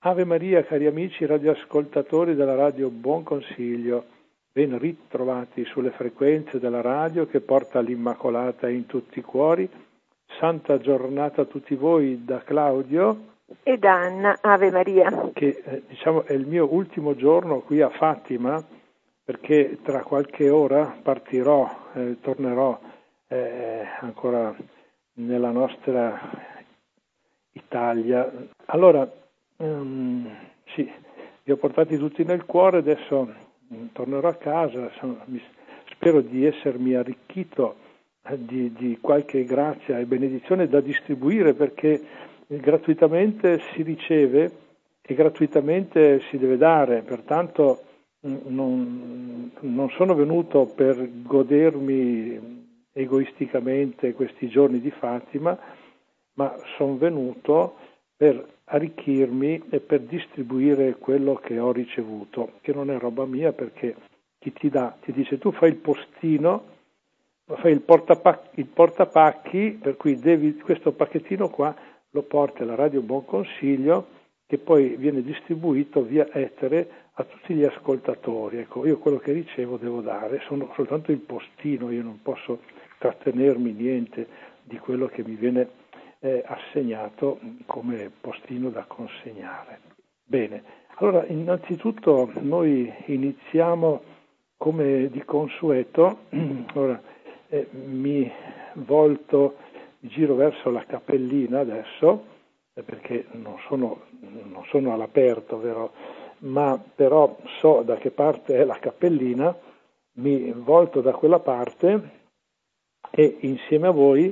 Ave Maria, cari amici radioascoltatori della Radio Buon Consiglio, ben ritrovati sulle frequenze della radio che porta l'Immacolata in tutti i cuori. Santa giornata a tutti voi da Claudio e da Anna. Ave Maria. Che è il mio ultimo giorno qui a Fatima, perché tra qualche ora partirò, tornerò ancora nella nostra Italia. Allora, sì, vi ho portati tutti nel cuore, adesso tornerò a casa, spero di essermi arricchito di qualche grazia e benedizione da distribuire, perché gratuitamente si riceve e gratuitamente si deve dare, pertanto non sono venuto per godermi egoisticamente questi giorni di Fatima, ma sono venuto per arricchirmi e per distribuire quello che ho ricevuto, che non è roba mia, perché chi ti dà, ti dice tu fai il postino, fai il portapacchi, per cui devi questo pacchettino qua lo porti alla Radio Buon Consiglio, che poi viene distribuito via etere a tutti gli ascoltatori. Ecco, io quello che ricevo devo dare, sono soltanto il postino, io non posso trattenermi niente di quello che mi viene assegnato come postino da consegnare. Bene, allora innanzitutto noi iniziamo come di consueto. Ora mi volto, giro verso la cappellina adesso, perché non sono all'aperto, vero? Ma però so da che parte è la cappellina, mi volto da quella parte e insieme a voi,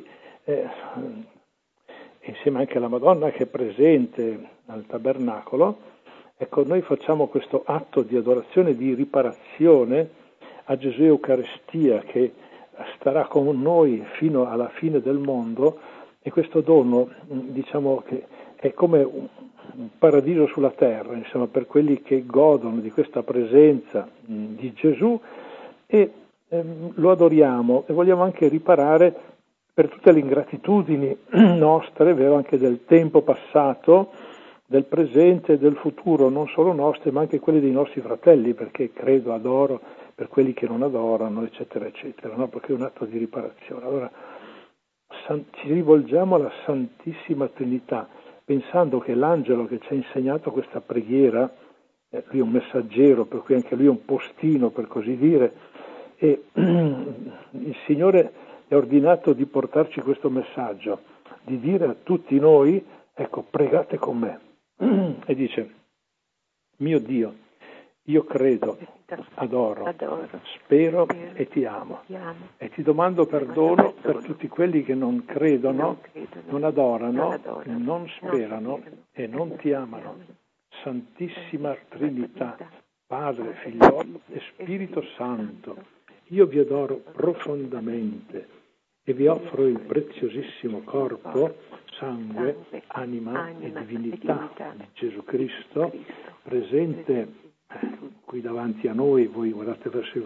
insieme anche alla Madonna che è presente al tabernacolo, ecco, noi facciamo questo atto di adorazione, di riparazione a Gesù Eucaristia, che starà con noi fino alla fine del mondo, e questo dono, diciamo che è come un paradiso sulla terra, insomma, per quelli che godono di questa presenza di Gesù, e lo adoriamo e vogliamo anche riparare per tutte le ingratitudini nostre, vero, anche del tempo passato, del presente e del futuro, non solo nostre, ma anche quelli dei nostri fratelli, perché credo, adoro, per quelli che non adorano, eccetera, eccetera, no? Perché è un atto di riparazione. Allora, ci rivolgiamo alla Santissima Trinità, pensando che l'angelo che ci ha insegnato questa preghiera, lui è un messaggero, per cui anche lui è un postino, per così dire, e il Signore è ordinato di portarci questo messaggio, di dire a tutti noi, ecco, pregate con me. E dice, mio Dio, io credo, adoro, spero e ti amo. E ti domando perdono per tutti quelli che non credono, non adorano, non sperano e non ti amano. Santissima Trinità, Padre, Figliolo e Spirito Santo, io vi adoro profondamente e vi offro il preziosissimo corpo, sangue, anima e divinità di Gesù Cristo, presente qui davanti a noi. Voi guardate verso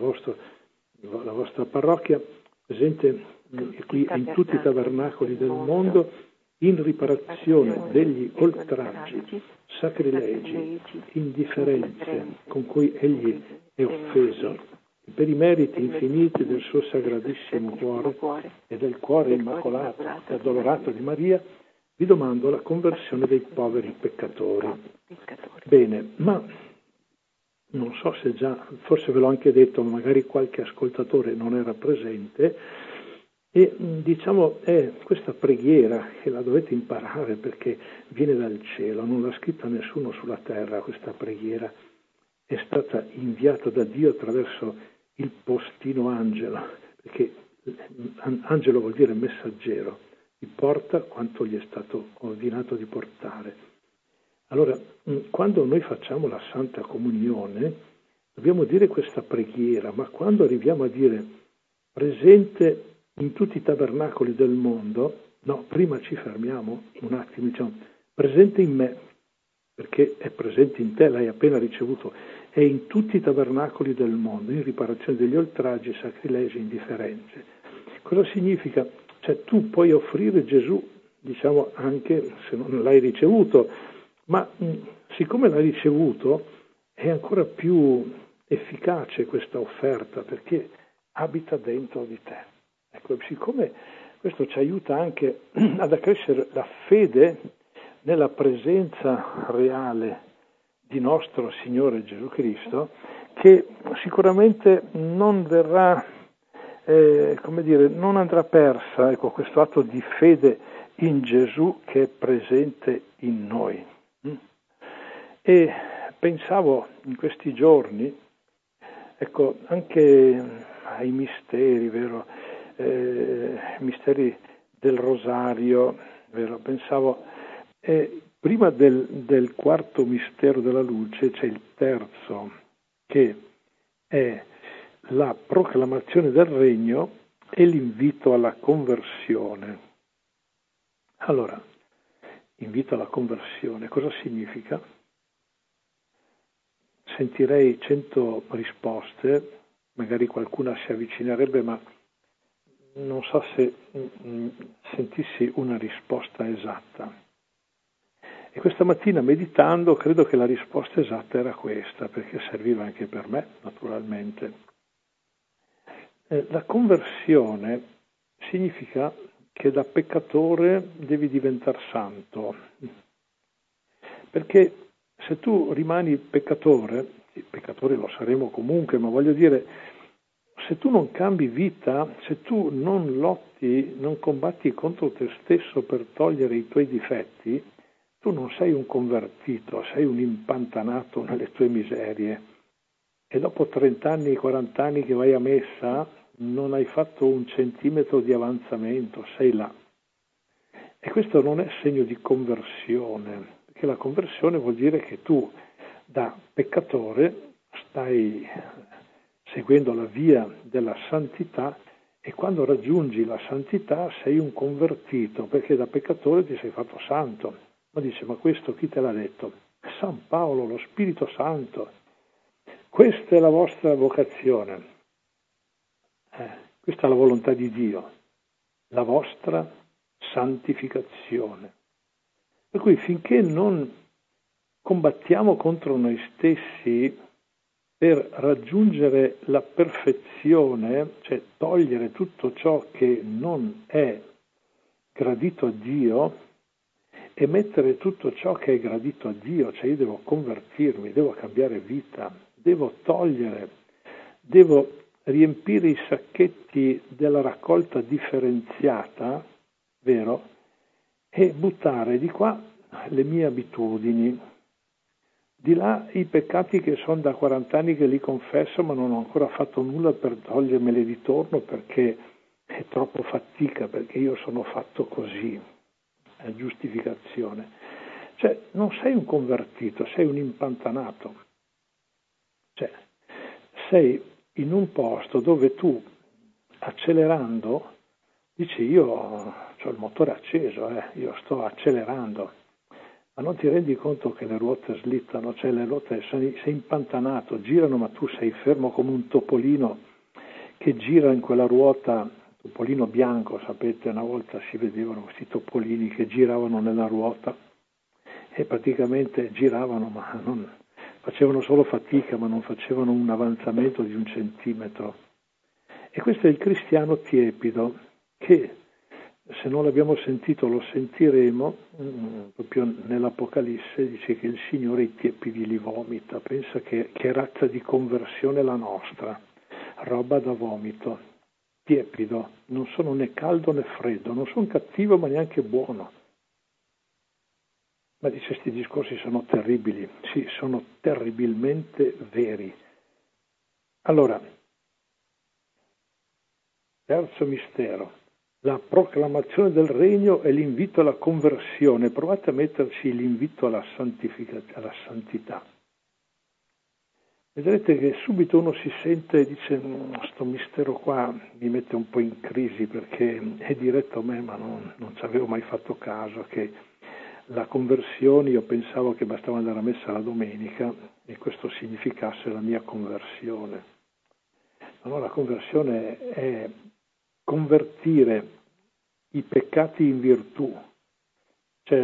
la vostra parrocchia, presente qui in tutti i tabernacoli del mondo, in riparazione degli oltraggi, sacrilegi, indifferenze con cui egli è offeso, per i meriti infiniti del suo sagradissimo cuore e del cuore immacolato e addolorato di Maria, vi domando la conversione dei poveri peccatori. Bene, ma non so se già, forse ve l'ho anche detto, ma magari qualche ascoltatore non era presente, e diciamo è questa preghiera che la dovete imparare, perché viene dal cielo, non l'ha scritta nessuno sulla terra questa preghiera, è stata inviata da Dio attraverso il postino angelo, perché angelo vuol dire messaggero, ti porta quanto gli è stato ordinato di portare. Allora, quando noi facciamo la Santa Comunione, dobbiamo dire questa preghiera, ma quando arriviamo a dire presente in tutti i tabernacoli del mondo, no, prima ci fermiamo un attimo, diciamo, presente in me, perché è presente in te, l'hai appena ricevuto, è in tutti i tabernacoli del mondo, in riparazione degli oltraggi, sacrilegi, indifferenze. Cosa significa? Cioè tu puoi offrire Gesù, diciamo, anche se non l'hai ricevuto, ma siccome l'hai ricevuto, è ancora più efficace questa offerta perché abita dentro di te. Ecco, siccome questo ci aiuta anche ad accrescere la fede nella presenza reale di nostro Signore Gesù Cristo, che sicuramente non verrà, non andrà persa, ecco, questo atto di fede in Gesù che è presente in noi. E pensavo in questi giorni, ecco, anche ai misteri, vero? Misteri del Rosario, vero? Pensavo, prima del quarto mistero della luce c'è il terzo, che è la proclamazione del regno e l'invito alla conversione. Allora, invito alla conversione, cosa significa? Sentirei 100 risposte, magari qualcuna si avvicinerebbe, ma non so se sentissi una risposta esatta. E questa mattina meditando credo che la risposta esatta era questa, perché serviva anche per me, naturalmente. La conversione significa che da peccatore devi diventare santo, perché se tu rimani peccatore, peccatori lo saremo comunque, ma voglio dire, se tu non cambi vita, se tu non lotti, non combatti contro te stesso per togliere i tuoi difetti, tu non sei un convertito, sei un impantanato nelle tue miserie. E dopo 30 anni, 40 anni che vai a messa, non hai fatto un centimetro di avanzamento, sei là. E questo non è segno di conversione, perché la conversione vuol dire che tu da peccatore stai seguendo la via della santità e quando raggiungi la santità sei un convertito, perché da peccatore ti sei fatto santo. Ma dice, ma questo chi te l'ha detto? San Paolo, lo Spirito Santo. Questa è la vostra vocazione. Questa è la volontà di Dio, la vostra santificazione. Per cui finché non combattiamo contro noi stessi per raggiungere la perfezione, cioè togliere tutto ciò che non è gradito a Dio e mettere tutto ciò che è gradito a Dio, cioè io devo convertirmi, devo cambiare vita, devo togliere, devo riempire i sacchetti della raccolta differenziata, vero? E buttare di qua le mie abitudini, di là i peccati che sono da 40 anni che li confesso ma non ho ancora fatto nulla per togliermeli di torno perché è troppo fatica, perché io sono fatto così, è giustificazione. Cioè non sei un convertito, sei un impantanato. Cioè sei in un posto dove tu, accelerando, dici io ho il motore acceso, io sto accelerando, ma non ti rendi conto che le ruote slittano, cioè le ruote sei impantanato, girano ma tu sei fermo come un topolino che gira in quella ruota, topolino bianco, sapete, una volta si vedevano questi topolini che giravano nella ruota e praticamente giravano ma non facevano solo fatica, ma non facevano un avanzamento di 1 centimetro. E questo è il cristiano tiepido, che se non l'abbiamo sentito lo sentiremo, proprio nell'Apocalisse dice che il Signore i tiepidi li vomita. Pensa che razza di conversione è la nostra, roba da vomito, tiepido, non sono né caldo né freddo, non sono cattivo ma neanche buono. Ma dice, questi discorsi sono terribili, sì, sono terribilmente veri. Allora, terzo mistero, la proclamazione del regno e l'invito alla conversione. Provate a metterci l'invito alla alla santità. Vedrete che subito uno si sente e dice, sto mistero qua mi mette un po' in crisi perché è diretto a me, ma non ci avevo mai fatto caso che la conversione, io pensavo che bastava andare a messa la domenica e questo significasse la mia conversione. No, la conversione è convertire i peccati in virtù, cioè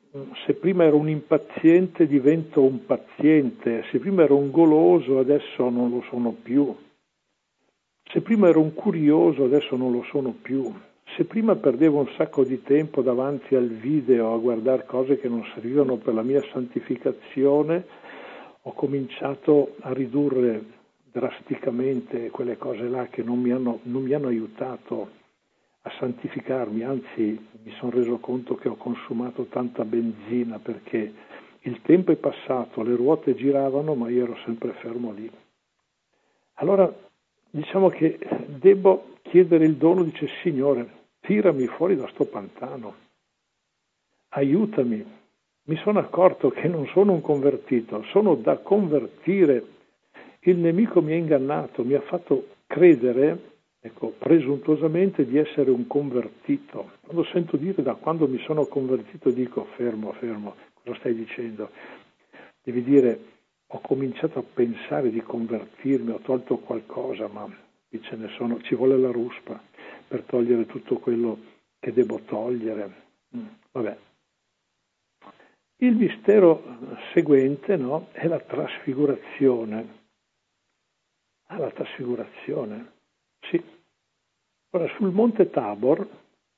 se prima ero un impaziente divento un paziente, se prima ero un goloso adesso non lo sono più, se prima ero un curioso adesso non lo sono più, se prima perdevo un sacco di tempo davanti al video a guardare cose che non servivano per la mia santificazione, ho cominciato a ridurre drasticamente quelle cose là che non mi hanno aiutato a santificarmi, anzi mi sono reso conto che ho consumato tanta benzina perché il tempo è passato, le ruote giravano ma io ero sempre fermo lì. Allora diciamo che devo chiedere il dono, dice Signore, tirami fuori da sto pantano, aiutami, mi sono accorto che non sono un convertito, sono da convertire, il nemico mi ha ingannato, mi ha fatto credere, ecco, presuntuosamente di essere un convertito. Quando sento dire da quando mi sono convertito dico fermo, cosa stai dicendo? Devi dire ho cominciato a pensare di convertirmi, ho tolto qualcosa, ma qui ci vuole la ruspa per togliere tutto quello che devo togliere. Vabbè. Il mistero seguente, no, è la trasfigurazione. La trasfigurazione, sì. Ora, sul Monte Tabor,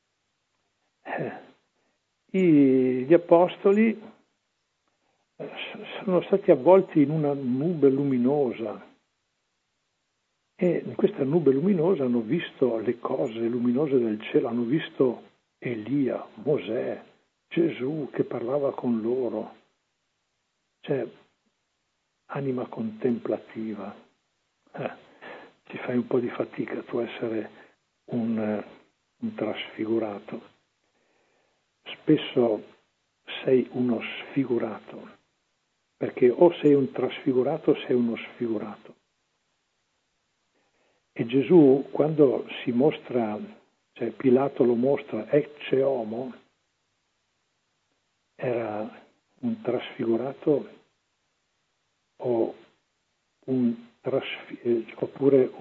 gli apostoli sono stati avvolti in una nube luminosa e in questa nube luminosa hanno visto le cose luminose del cielo, hanno visto Elia, Mosè, Gesù che parlava con loro. Cioè, anima contemplativa. Ci fai un po' di fatica tu essere un trasfigurato. Spesso sei uno sfigurato, perché o sei un trasfigurato o sei uno sfigurato. E Gesù, quando si mostra, cioè Pilato lo mostra ecce homo, era un trasfigurato o oppure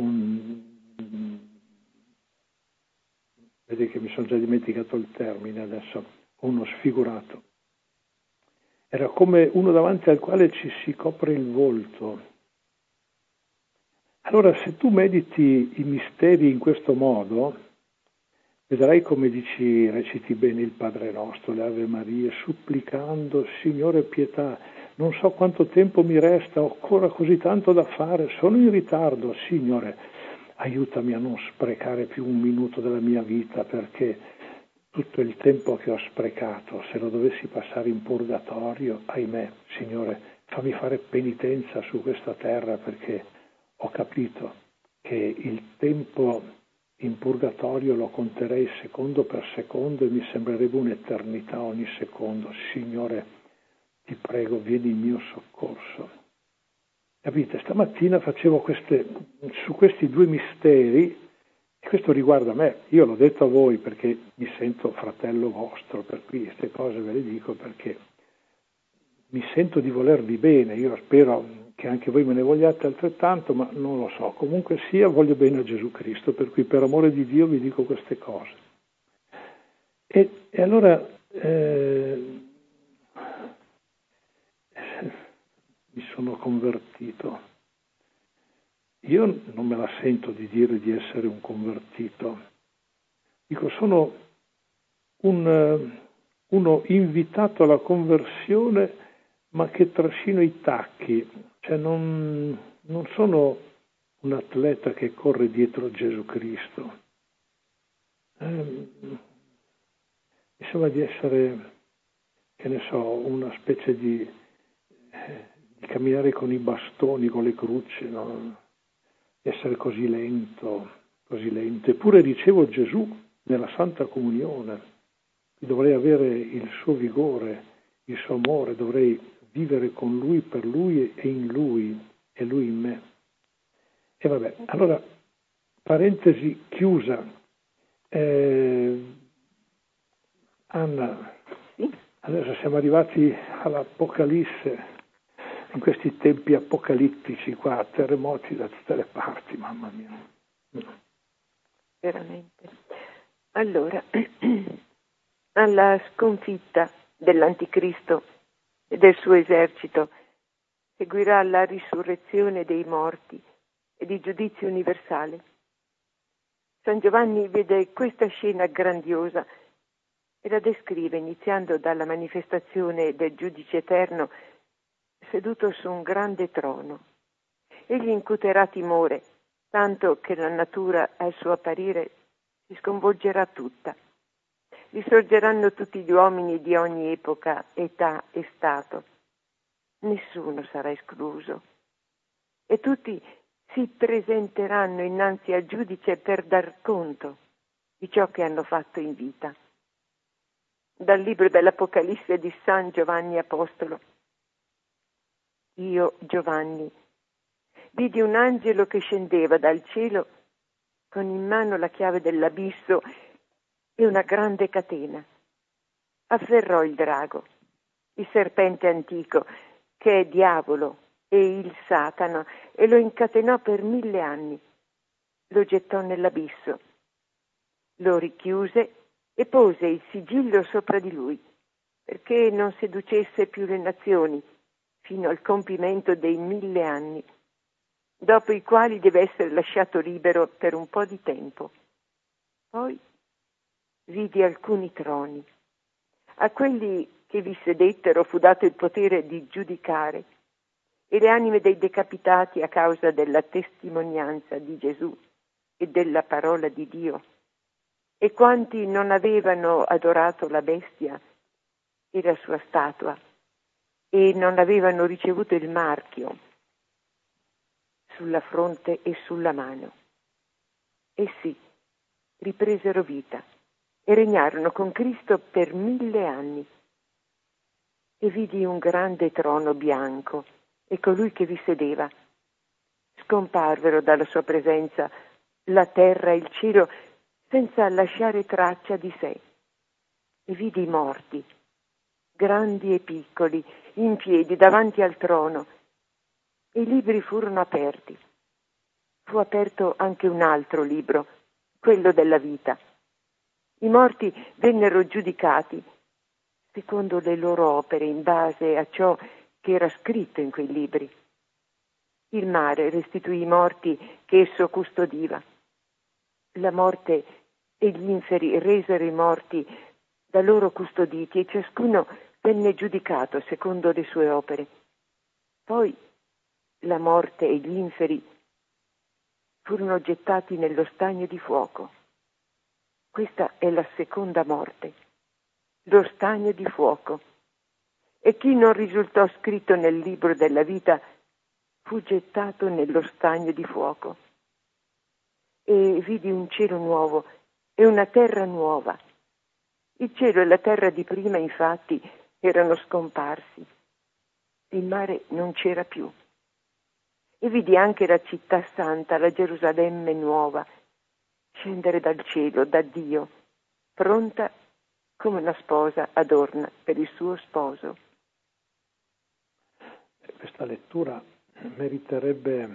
vedi che mi sono già dimenticato il termine adesso, uno sfigurato. Era come uno davanti al quale ci si copre il volto. Allora, se tu mediti i misteri in questo modo, vedrai come reciti bene il Padre Nostro, le Ave Marie, supplicando, Signore pietà, non so quanto tempo mi resta, ho ancora così tanto da fare, sono in ritardo, Signore, aiutami a non sprecare più un minuto della mia vita, perché tutto il tempo che ho sprecato, se lo dovessi passare in purgatorio, ahimè, Signore, fammi fare penitenza su questa terra, perché ho capito che il tempo in purgatorio lo conterei secondo per secondo e mi sembrerebbe un'eternità ogni secondo. Signore, ti prego, vieni in mio soccorso. Capite? Stamattina facevo su questi due misteri, e questo riguarda me, io l'ho detto a voi perché mi sento fratello vostro, per cui queste cose ve le dico perché mi sento di volervi bene, io spero che anche voi me ne vogliate altrettanto, ma non lo so, comunque sia voglio bene a Gesù Cristo, per cui per amore di Dio vi dico queste cose. E allora mi sono convertito. Io non me la sento di dire di essere un convertito. Dico, sono uno invitato alla conversione, ma che trascino i tacchi. Cioè non sono un atleta che corre dietro Gesù Cristo. Mi sembra di essere, che ne so, una specie di camminare con i bastoni, con le croci, no? Essere così lento. Eppure ricevo Gesù nella Santa Comunione. Dovrei avere il suo vigore, il suo amore, dovrei vivere con Lui, per Lui e in Lui, e Lui in me. E vabbè, allora, parentesi chiusa. Anna, adesso siamo arrivati all'Apocalisse, in questi tempi apocalittici qua, terremoti da tutte le parti, mamma mia. Veramente. Allora, alla sconfitta dell'Anticristo e del suo esercito, seguirà la risurrezione dei morti ed il giudizio universale. San Giovanni vede questa scena grandiosa e la descrive iniziando dalla manifestazione del giudice eterno seduto su un grande trono. Egli incuterà timore, tanto che la natura al suo apparire si sconvolgerà tutta. Risorgeranno tutti gli uomini di ogni epoca, età e stato. Nessuno sarà escluso. E tutti si presenteranno innanzi al giudice per dar conto di ciò che hanno fatto in vita. Dal libro dell'Apocalisse di San Giovanni Apostolo. Io, Giovanni, vidi un angelo che scendeva dal cielo con in mano la chiave dell'abisso e una grande catena. Afferrò il drago, il serpente antico, che è diavolo e il Satana, e lo incatenò per 1000 anni. Lo gettò nell'abisso, lo richiuse e pose il sigillo sopra di lui, perché non seducesse più le nazioni, fino al compimento dei 1000 anni, dopo i quali deve essere lasciato libero per un po' di tempo. Poi vidi alcuni troni. A quelli che vi sedettero fu dato il potere di giudicare, e le anime dei decapitati a causa della testimonianza di Gesù e della parola di Dio, e quanti non avevano adorato la bestia e la sua statua, e non avevano ricevuto il marchio sulla fronte e sulla mano. Essi ripresero vita e regnarono con Cristo per 1000 anni. E vidi un grande trono bianco e colui che vi sedeva. Scomparvero dalla sua presenza la terra e il cielo senza lasciare traccia di sé. E vidi i morti, grandi e piccoli, in piedi davanti al trono, e i libri furono aperti. Fu aperto anche un altro libro, quello della vita. I morti vennero giudicati secondo le loro opere, in base a ciò che era scritto in quei libri. Il mare restituì i morti che esso custodiva. La morte e gli inferi resero i morti da loro custoditi, e ciascuno venne giudicato secondo le sue opere. Poi la morte e gli inferi furono gettati nello stagno di fuoco. Questa è la seconda morte, lo stagno di fuoco. E chi non risultò scritto nel libro della vita fu gettato nello stagno di fuoco. E vidi un cielo nuovo e una terra nuova. Il cielo e la terra di prima, infatti, erano scomparsi. Il mare non c'era più. E vidi anche la città santa, la Gerusalemme nuova, scendere dal cielo, da Dio, pronta come una sposa adorna per il suo sposo. Questa lettura meriterebbe,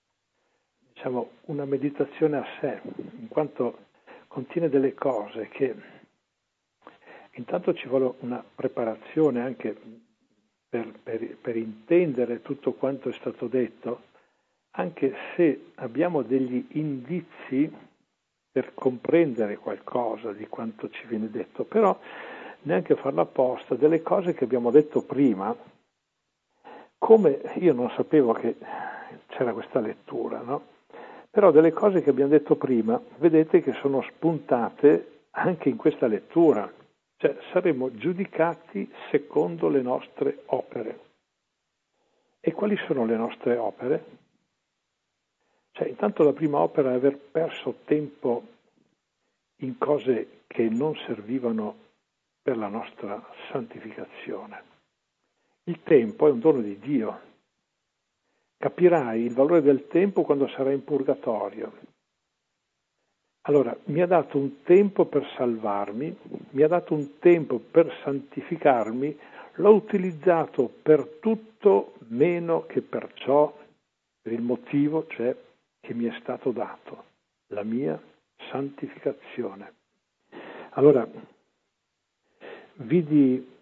una meditazione a sé, in quanto contiene delle cose che intanto ci vuole una preparazione anche per intendere tutto quanto è stato detto, anche se abbiamo degli indizi per comprendere qualcosa di quanto ci viene detto, però neanche farlo apposta, delle cose che abbiamo detto prima, come io non sapevo che c'era questa lettura, no? Però delle cose che abbiamo detto prima, vedete che sono spuntate anche in questa lettura, cioè saremo giudicati secondo le nostre opere. E quali sono le nostre opere? Cioè, intanto la prima opera è aver perso tempo in cose che non servivano per la nostra santificazione. Il tempo è un dono di Dio. Capirai il valore del tempo quando sarai in purgatorio. Allora, mi ha dato un tempo per salvarmi, mi ha dato un tempo per santificarmi, l'ho utilizzato per tutto meno che per ciò, per il motivo, cioè, che mi è stato dato, la mia santificazione. Allora, vidi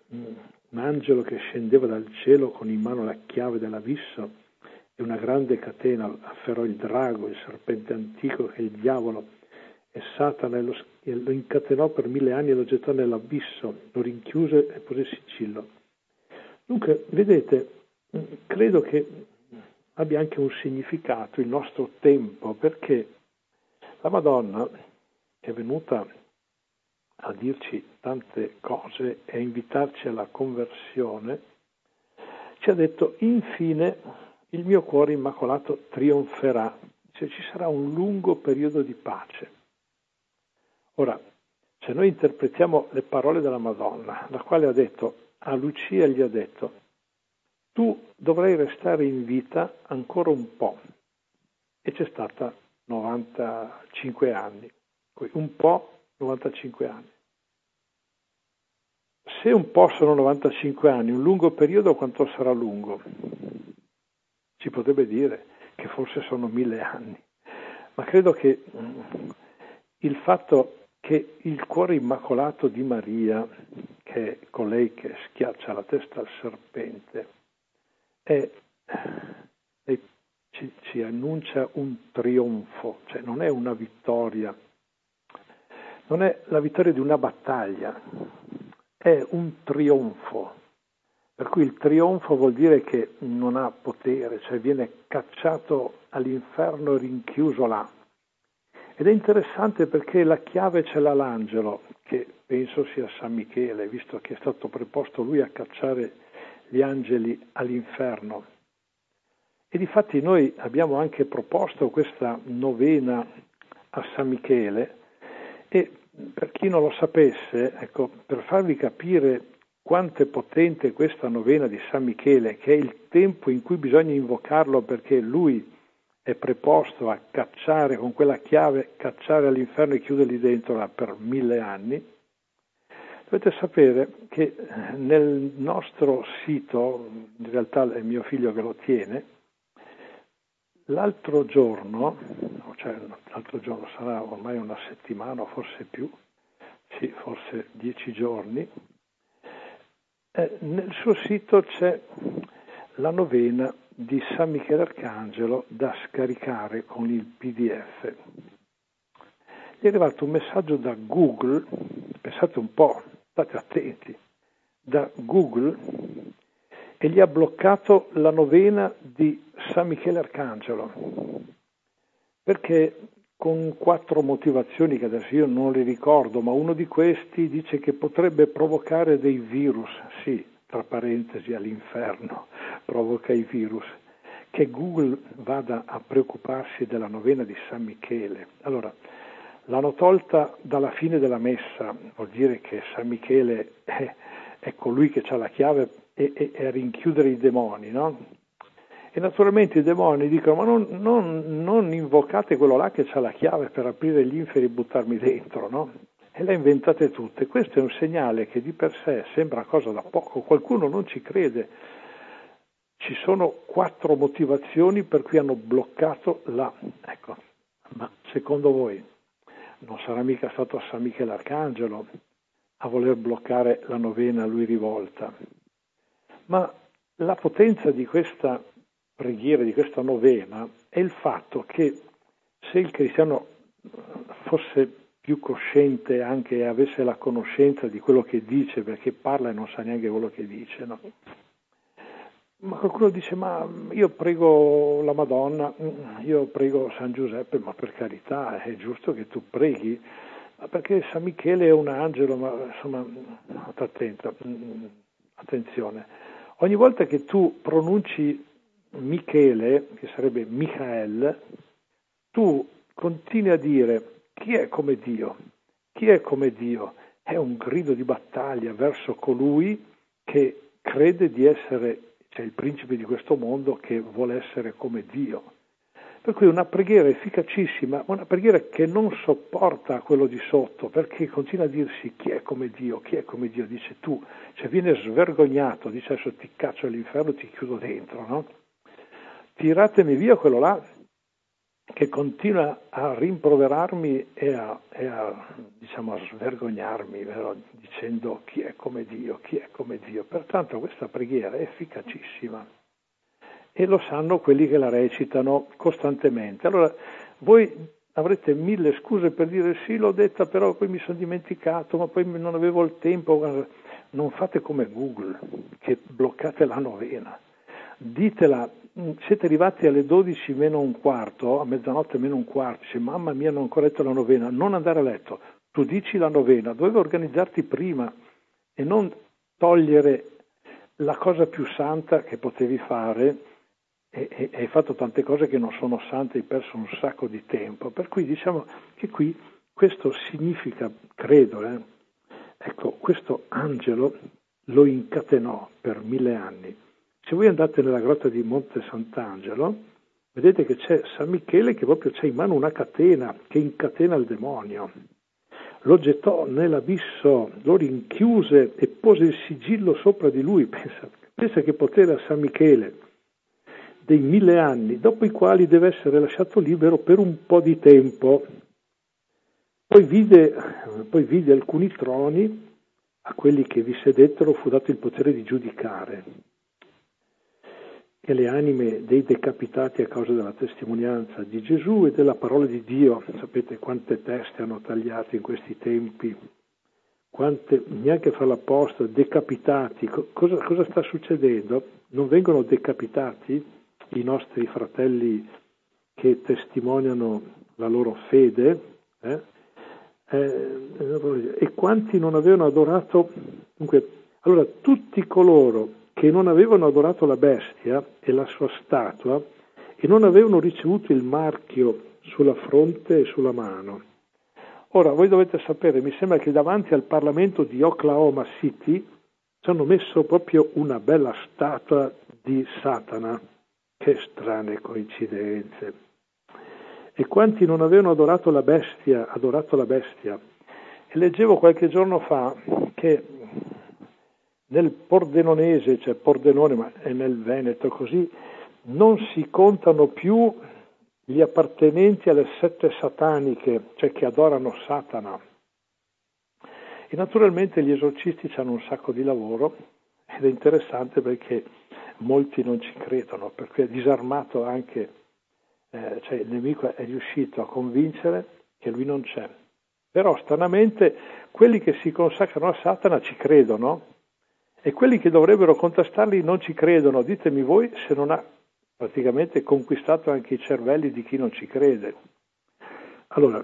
un angelo che scendeva dal cielo con in mano la chiave dell'abisso e una grande catena afferrò il drago, il serpente antico, che è il diavolo e Satana, e lo incatenò per 1000 anni e lo gettò nell'abisso, lo rinchiuse e pose il sigillo. Dunque, vedete, credo che abbia anche un significato il nostro tempo, perché la Madonna è venuta a dirci tante cose e a invitarci alla conversione, ci ha detto: infine il mio cuore immacolato trionferà, cioè ci sarà un lungo periodo di pace. Ora, se noi interpretiamo le parole della Madonna, la quale ha detto, a Lucia gli ha detto: tu dovrai restare in vita ancora un po', e c'è stata 95 anni, un po' 95 anni. Se un po' sono 95 anni, un lungo periodo quanto sarà lungo? Si potrebbe dire che forse sono 1000 anni, ma credo che il fatto che il cuore immacolato di Maria, che è colei che schiaccia la testa al serpente, ci annuncia un trionfo, cioè non è una vittoria, non è la vittoria di una battaglia, è un trionfo. Per cui il trionfo vuol dire che non ha potere, cioè viene cacciato all'inferno e rinchiuso là. Ed è interessante perché la chiave ce l'ha l'angelo, che penso sia San Michele, visto che è stato preposto lui a cacciare gli angeli all'inferno. E difatti noi abbiamo anche proposto questa novena a San Michele, e per chi non lo sapesse, ecco, per farvi capire quanto è potente questa novena di San Michele, che è il tempo in cui bisogna invocarlo perché lui è preposto a cacciare con quella chiave, cacciare all'inferno e chiuderli dentro per 1000 anni. Dovete sapere che nel nostro sito, in realtà è mio figlio che lo tiene, l'altro giorno sarà ormai una settimana o forse più, sì, forse 10 giorni, nel suo sito c'è la novena di San Michele Arcangelo da scaricare con il PDF. Gli è arrivato un messaggio da Google, pensate un po', state attenti, da Google, e gli ha bloccato la novena di San Michele Arcangelo, perché con 4 motivazioni che adesso io non le ricordo, ma uno di questi dice che potrebbe provocare dei virus, sì, tra parentesi all'inferno, provoca i virus, che Google vada a preoccuparsi della novena di San Michele. Allora, l'hanno tolta dalla fine della messa, vuol dire che San Michele è colui che ha la chiave e a rinchiudere i demoni, no? E naturalmente i demoni dicono: ma non invocate quello là che ha la chiave per aprire gli inferi e buttarmi dentro, no? E le inventate tutte. Questo è un segnale che di per sé sembra cosa da poco, qualcuno non ci crede. Ci sono 4 motivazioni per cui hanno bloccato Ecco, ma secondo voi non sarà mica stato San Michele Arcangelo a voler bloccare la novena a lui rivolta? Ma la potenza di questa preghiera, di questa novena, è il fatto che se il cristiano fosse più cosciente anche e avesse la conoscenza di quello che dice, perché parla e non sa neanche quello che dice, no? Ma qualcuno dice: ma io prego la Madonna, io prego San Giuseppe, ma per carità, è giusto che tu preghi, ma perché San Michele è un angelo, ma insomma, attenzione. Ogni volta che tu pronunci Michele, che sarebbe Michael, tu continui a dire: chi è come Dio? Chi è come Dio? È un grido di battaglia verso colui che crede di essere, cioè il principe di questo mondo, che vuole essere come Dio. Per cui una preghiera efficacissima, una preghiera che non sopporta quello di sotto, perché continua a dirsi: chi è come Dio, chi è come Dio, dice tu, cioè viene svergognato, dice: adesso ti caccio all'inferno, ti chiudo dentro, no? Tiratemi via quello là. che continua a rimproverarmi e diciamo, a svergognarmi, vero? Dicendo chi è come Dio, chi è come Dio. Pertanto questa preghiera è efficacissima e lo sanno quelli che la recitano costantemente. Allora voi avrete 1000 scuse per dire sì, l'ho detta, però poi mi sono dimenticato, ma poi non avevo il tempo. Non fate come Google, che bloccate la novena. Ditela, siete arrivati alle 12 meno un quarto, a mezzanotte meno un quarto, dice mamma mia non ho ancora letto la novena, non andare a letto, tu dici la novena, dovevi organizzarti prima e non togliere la cosa più santa che potevi fare e hai fatto tante cose che non sono sante, hai perso un sacco di tempo, per cui diciamo che qui questo significa, credo, ecco, questo angelo lo incatenò per 1000 anni. Se voi andate nella grotta di Monte Sant'Angelo, vedete che c'è San Michele che proprio c'è in mano una catena che incatena il demonio. Lo gettò nell'abisso, lo rinchiuse e pose il sigillo sopra di lui. Pensa che potere a San Michele dei 1000 anni, dopo i quali deve essere lasciato libero per un po' di tempo. Poi vide alcuni troni, a quelli che vi sedettero fu dato il potere di giudicare, e le anime dei decapitati a causa della testimonianza di Gesù e della parola di Dio. Sapete quante teste hanno tagliato in questi tempi, quante, neanche fra l'apostolo, decapitati. Cosa sta succedendo? Non vengono decapitati i nostri fratelli che testimoniano la loro fede, e quanti non avevano adorato. Dunque, allora tutti coloro che non avevano adorato la bestia e la sua statua e non avevano ricevuto il marchio sulla fronte e sulla mano. Ora, voi dovete sapere, mi sembra che davanti al Parlamento di Oklahoma City ci hanno messo proprio una bella statua di Satana. Che strane coincidenze. E quanti non avevano adorato la bestia. E leggevo qualche giorno fa che nel Pordenonese, cioè Pordenone, ma è nel Veneto così, non si contano più gli appartenenti alle sette sataniche, cioè che adorano Satana. E naturalmente gli esorcisti hanno un sacco di lavoro ed è interessante perché molti non ci credono, perché è disarmato anche, cioè il nemico è riuscito a convincere che lui non c'è. Però stranamente quelli che si consacrano a Satana ci credono e quelli che dovrebbero contestarli non ci credono. Ditemi voi se non ha praticamente conquistato anche i cervelli di chi non ci crede. Allora,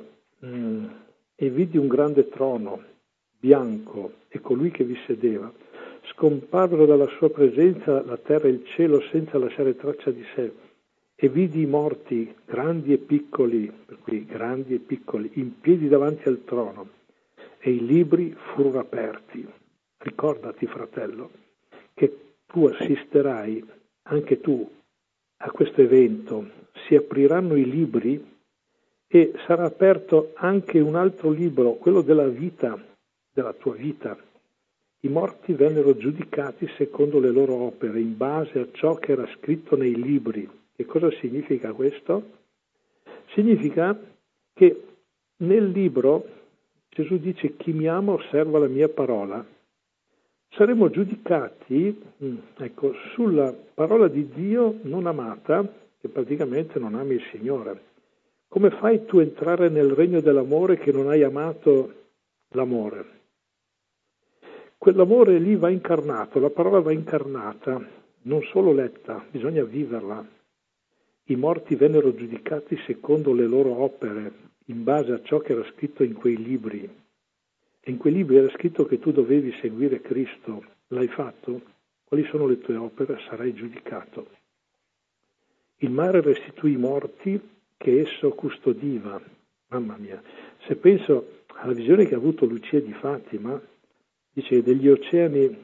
e vidi un grande trono bianco e colui che vi sedeva. Scomparvero dalla sua presenza la terra e il cielo senza lasciare traccia di sé. E vidi i morti, grandi e piccoli, per cui grandi e piccoli, in piedi davanti al trono, e i libri furono aperti. Ricordati, fratello, che tu assisterai, anche tu, a questo evento. Si apriranno i libri e sarà aperto anche un altro libro, quello della vita, della tua vita. I morti vennero giudicati secondo le loro opere, in base a ciò che era scritto nei libri. Che cosa significa questo? Significa che nel libro Gesù dice: chi mi ama osserva la mia parola. Saremo giudicati, sulla parola di Dio non amata, che praticamente non ami il Signore. Come fai tu a entrare nel regno dell'amore che non hai amato l'amore? Quell'amore lì va incarnato, la parola va incarnata, non solo letta, bisogna viverla. I morti vennero giudicati secondo le loro opere, in base a ciò che era scritto in quei libri. E in quei libri era scritto che tu dovevi seguire Cristo. L'hai fatto? Quali sono le tue opere? Sarai giudicato. Il mare restituì i morti che esso custodiva. Mamma mia, se penso alla visione che ha avuto Lucia di Fatima, dice degli oceani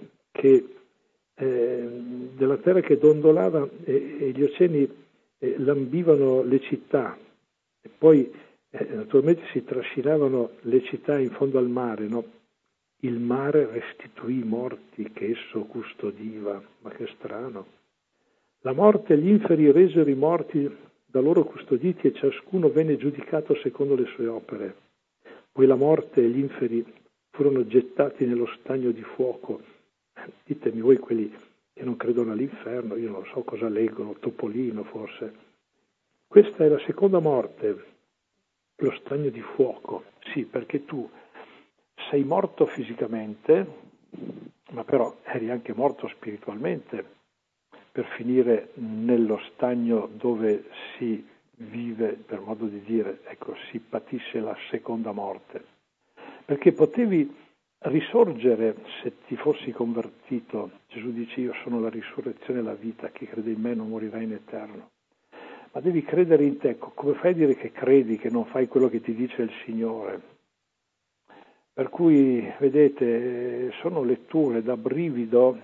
della terra che dondolava e gli oceani lambivano le città e poi naturalmente si trascinavano le città in fondo al mare, no? Il mare restituì i morti che esso custodiva. Ma che strano. La morte e gli inferi resero i morti da loro custoditi e ciascuno venne giudicato secondo le sue opere. Poi la morte e gli inferi furono gettati nello stagno di fuoco. Ditemi voi quelli che non credono all'inferno, io non so cosa leggono, Topolino forse. Questa è la seconda morte, lo stagno di fuoco. Sì, perché tu sei morto fisicamente, ma però eri anche morto spiritualmente, per finire nello stagno dove si vive, per modo di dire, ecco, si patisce la seconda morte. Perché potevi risorgere se ti fossi convertito. Gesù dice: io sono la risurrezione e la vita, chi crede in me non morirà in eterno. Ma devi credere in te. Come fai a dire che credi, che non fai quello che ti dice il Signore? Per cui, vedete, sono letture da brivido,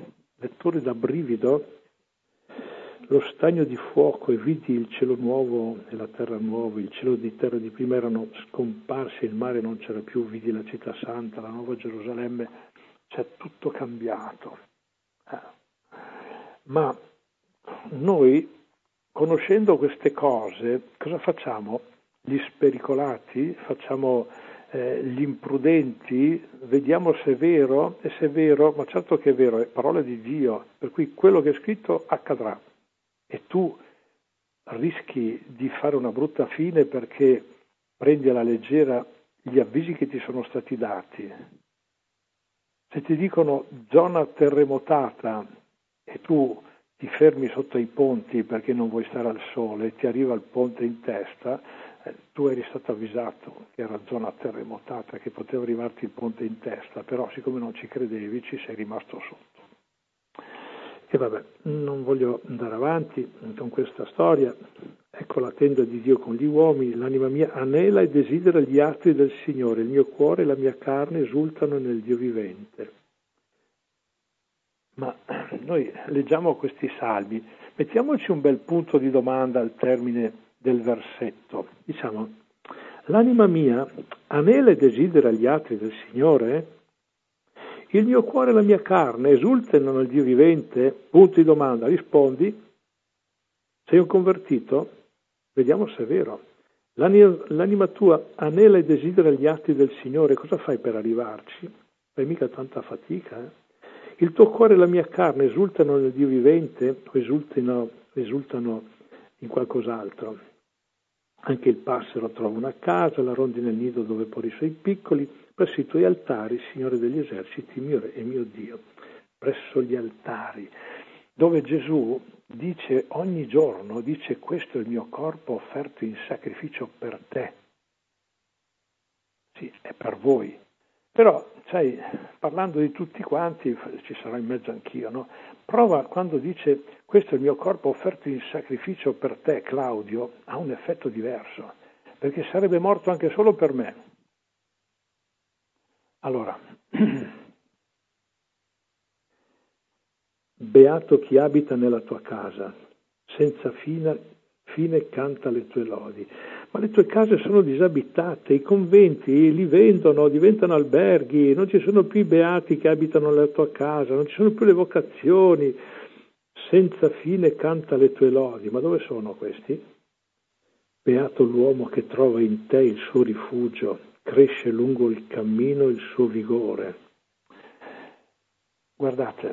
lo stagno di fuoco, e vidi il cielo nuovo e la terra nuova, il cielo di terra di prima erano scomparsi, il mare non c'era più, vidi la città santa, la nuova Gerusalemme, c'è tutto cambiato. Ma noi, conoscendo queste cose, cosa facciamo? Gli spericolati? Facciamo gli imprudenti? Vediamo se è vero, e se è vero, ma certo che è vero, è parola di Dio, per cui quello che è scritto accadrà. E tu rischi di fare una brutta fine perché prendi alla leggera gli avvisi che ti sono stati dati. Se ti dicono zona terremotata e tu ti fermi sotto i ponti perché non vuoi stare al sole, ti arriva il ponte in testa, tu eri stato avvisato che era zona terremotata, che poteva arrivarti il ponte in testa, però siccome non ci credevi ci sei rimasto sotto. E vabbè, non voglio andare avanti con questa storia. Ecco la tenda di Dio con gli uomini, l'anima mia anela e desidera gli atti del Signore, il mio cuore e la mia carne esultano nel Dio vivente. Ma noi leggiamo questi salmi, mettiamoci un bel punto di domanda al termine del versetto. Diciamo, l'anima mia anela e desidera gli atti del Signore? Il mio cuore e la mia carne esultano nel Dio vivente? Punto di domanda, rispondi. Sei un convertito? Vediamo se è vero. L'anima tua anela e desidera gli atti del Signore, cosa fai per arrivarci? Fai mica tanta fatica, Il tuo cuore e la mia carne esultano nel Dio vivente o esultano in qualcos'altro? Anche il passero trova una casa, la rondine nel nido dove porre i suoi piccoli, presso i tuoi altari, Signore degli eserciti, mio Re e mio Dio. Presso gli altari, dove Gesù dice ogni giorno, dice: questo è il mio corpo offerto in sacrificio per te. Sì, è per voi. Però, sai, parlando di tutti quanti, ci sarò in mezzo anch'io, no? Prova quando dice: questo è il mio corpo offerto in sacrificio per te, Claudio, ha un effetto diverso, perché sarebbe morto anche solo per me. Allora, beato chi abita nella tua casa, senza fine canta le tue lodi. Ma le tue case sono disabitate, i conventi li vendono, diventano alberghi, non ci sono più i beati che abitano nella tua casa, non ci sono più le vocazioni, senza fine canta le tue lodi. Ma dove sono questi? Beato l'uomo che trova in te il suo rifugio, cresce lungo il cammino il suo vigore. Guardate,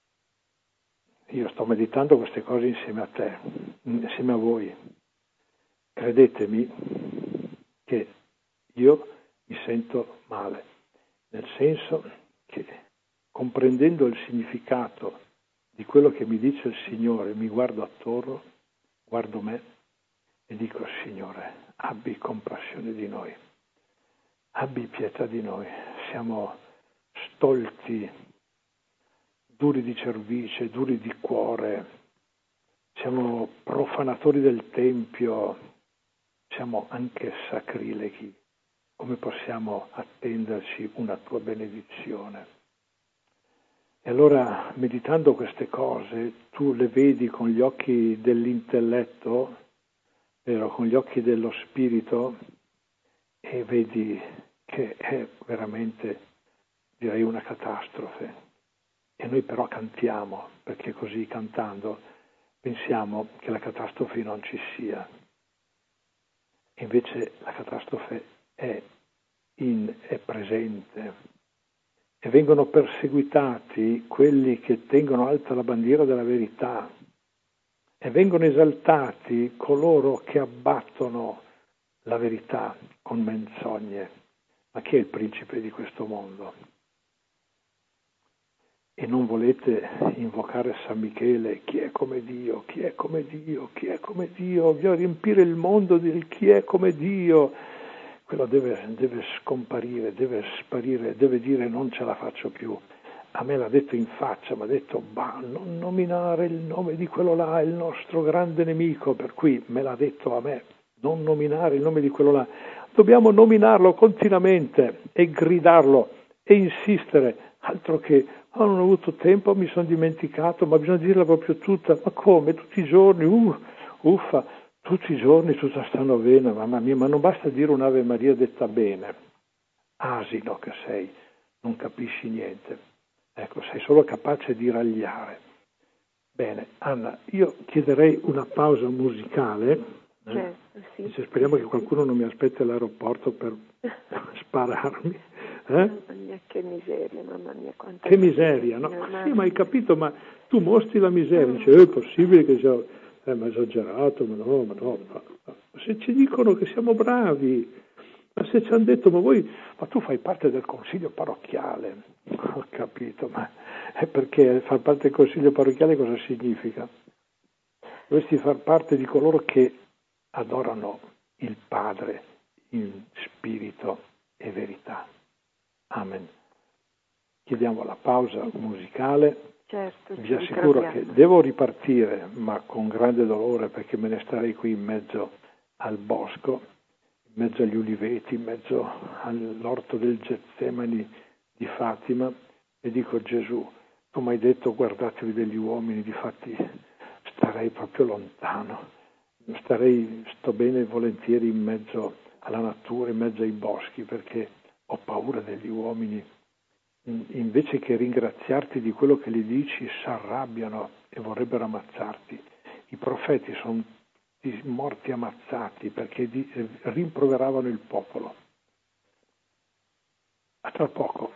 io sto meditando queste cose insieme a te, insieme a voi. Credetemi che io mi sento male, nel senso che, comprendendo il significato di quello che mi dice il Signore, mi guardo attorno, guardo me e dico: Signore, abbi compassione di noi, abbi pietà di noi, siamo stolti, duri di cervice, duri di cuore, siamo profanatori del Tempio, siamo anche sacrileghi. Come possiamo attenderci una tua benedizione? E allora, meditando queste cose, tu le vedi con gli occhi dell'intelletto, vero, con gli occhi dello spirito, e vedi che è veramente, direi, una catastrofe. E noi però cantiamo, perché così cantando pensiamo che la catastrofe non ci sia. Invece la catastrofe è presente e vengono perseguitati quelli che tengono alta la bandiera della verità e vengono esaltati coloro che abbattono la verità con menzogne. Ma chi è il principe di questo mondo? E non volete invocare San Michele, chi è come Dio, chi è come Dio, chi è come Dio, voglio riempire il mondo di chi è come Dio. Quello deve scomparire, deve sparire, deve dire non ce la faccio più. A me l'ha detto in faccia, mi ha detto non nominare il nome di quello là, il nostro grande nemico, per cui me l'ha detto a me, non nominare il nome di quello là. Dobbiamo nominarlo continuamente e gridarlo e insistere, altro che non ho avuto tempo, mi sono dimenticato, ma bisogna dirla proprio tutta. Ma come? Tutti i giorni? Uffa, tutti i giorni tutta sta novena, mamma mia, ma non basta dire un'Ave Maria detta bene. Asino che sei, non capisci niente. Ecco, sei solo capace di ragliare. Bene, Anna, io chiederei una pausa musicale. Certo, sì. Speriamo che qualcuno non mi aspetti all'aeroporto per spararmi. Mamma mia, che miseria, mamma mia, quanta che miseria, no? Ma sì, ma hai capito, ma tu mostri la miseria, dice, è possibile che sia ma esagerato, ma no. Ma se ci dicono che siamo bravi, ma se ci hanno detto, ma tu fai parte del consiglio parrocchiale, ho capito, ma è perché far parte del consiglio parrocchiale cosa significa? Dovresti far parte di coloro che adorano il Padre in spirito e verità. Amen. Chiediamo la pausa musicale. Certo, Vi assicuro che devo ripartire, ma con grande dolore, perché me ne starei qui in mezzo al bosco, in mezzo agli uliveti, in mezzo all'orto del Getsemani di Fatima, e dico: Gesù, tu mi hai detto guardatevi degli uomini, difatti starei proprio lontano, sto bene volentieri in mezzo alla natura, in mezzo ai boschi, perché ho paura degli uomini. Invece che ringraziarti di quello che gli dici, si arrabbiano e vorrebbero ammazzarti. I profeti sono morti ammazzati perché rimproveravano il popolo. A tra poco.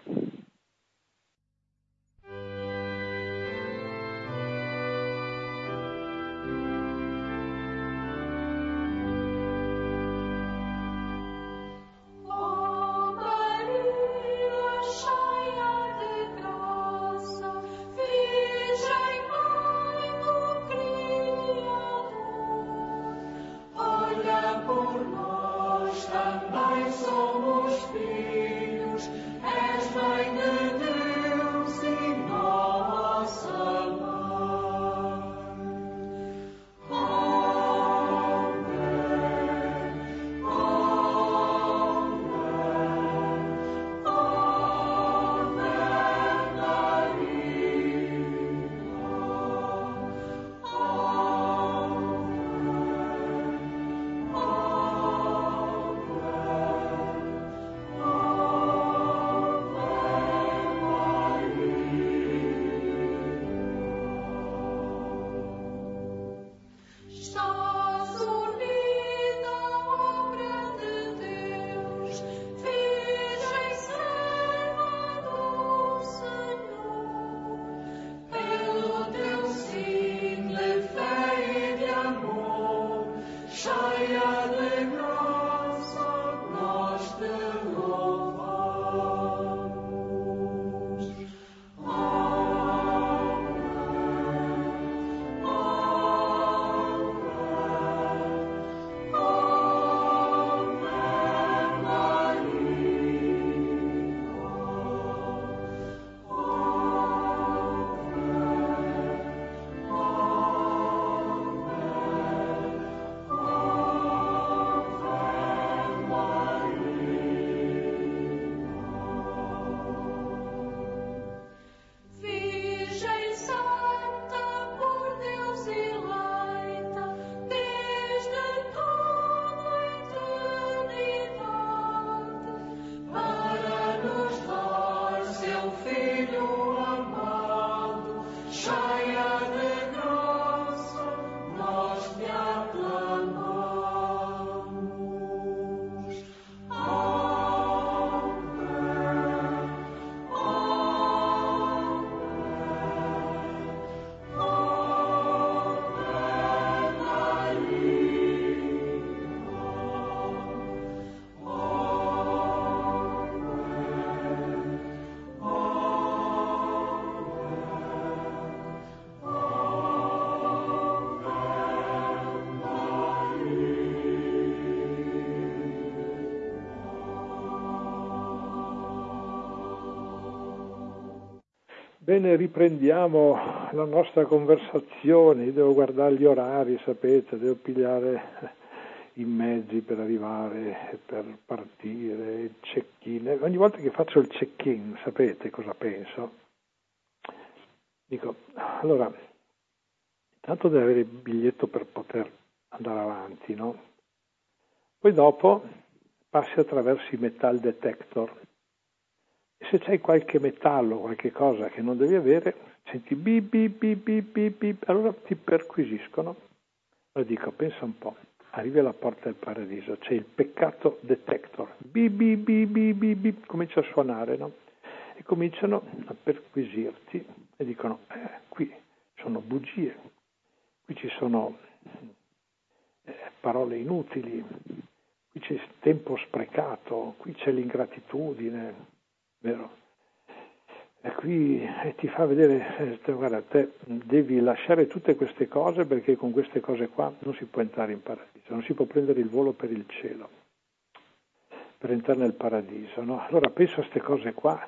Bene, riprendiamo la nostra conversazione. Io devo guardare gli orari, sapete, devo pigliare i mezzi per arrivare, per partire, il check-in. Ogni volta che faccio il check-in, sapete cosa penso? Dico, allora, intanto devo avere il biglietto per poter andare avanti, no? Poi dopo passi attraverso i metal detector. E se c'hai qualche metallo, qualche cosa che non devi avere, senti bip bip bip bip bip bip, allora ti perquisiscono. Allora dico, pensa un po', arrivi alla porta del paradiso, c'è il peccato detector, bip bip bip bip bip bip, comincia a suonare, no? E cominciano a perquisirti e dicono, qui sono bugie, qui ci sono parole inutili, qui c'è tempo sprecato, qui c'è l'ingratitudine, vero? E qui ti fa vedere, guarda, te devi lasciare tutte queste cose perché con queste cose qua non si può entrare in paradiso, non si può prendere il volo per il cielo, per entrare nel paradiso, no? Allora penso a queste cose qua